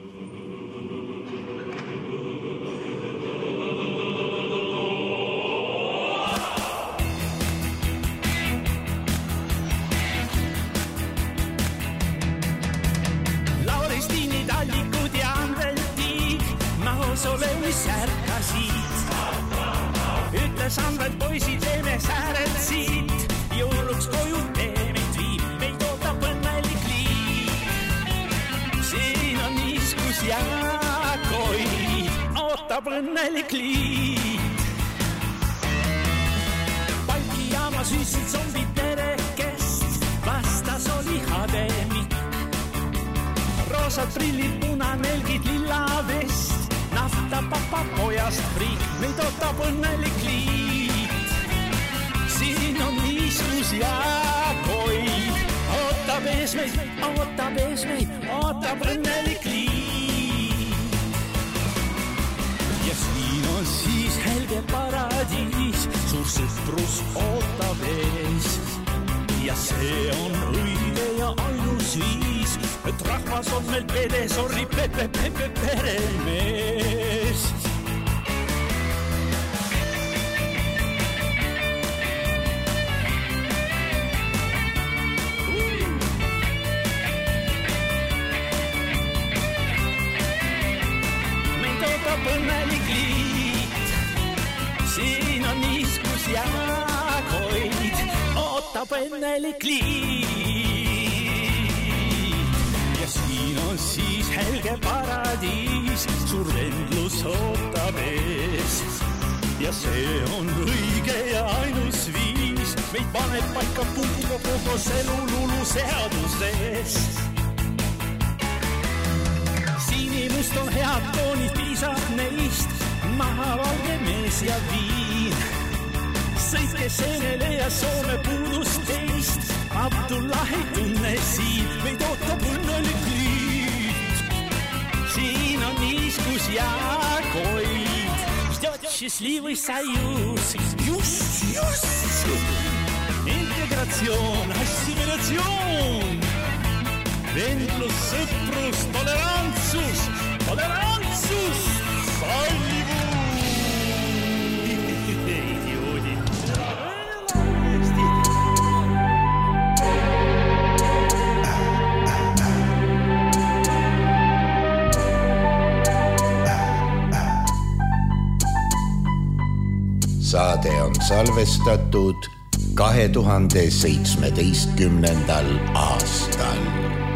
Lauristini tallikud ja Anvelti mausoleemis särkasid. Ütles Anvelt, poisid, teeme säärelt siit. Jõuluks koju teemid viib, meid ootab õnnelik liit. Siin on iskus ja koi, ootab õnnelik liit. Balti jaama süüsid zombid perekest, vastas oli hademik. Roosad prillid, punanelgid, lilla vest, nafta papa pojast friik, meid ootab õnnelik liit. Siin on niiskus ja koi, ootab ees meid, ootab ees meid, ootab õnnelik liit. Ja siin on siis helge paradiis, suur sõprus ootab ees. Ja see on õige ja ainus viis, et rahvas on meil pede, sorri, pepe, pepe, peremees. Õnnelik liit, siin on niiskus ja koid, ootab õnnelik liit. Ja siin on siis helge paradiis, suur vendlus ootab ees. Ja see on õige ja ainus viis, meid paneb paika punko koos elululu seadusest. Sinimust on head toonid, piisab neist, maha valge mees ja viin. Sõitke seenele ja Soome puudus teist, Abdullah ei tunne siin, meid ootab õnnelik liit. Siin on niiskus ja koid, ждет счастливый союз. Just, just, integratsioon, assimilatsioon. Vendlus, sõprus, tolerantsus, tolerantsus, sallivus. Idioodid. Saade on salvestatud kahe tuhande seitsmeteistkümnendal aastal.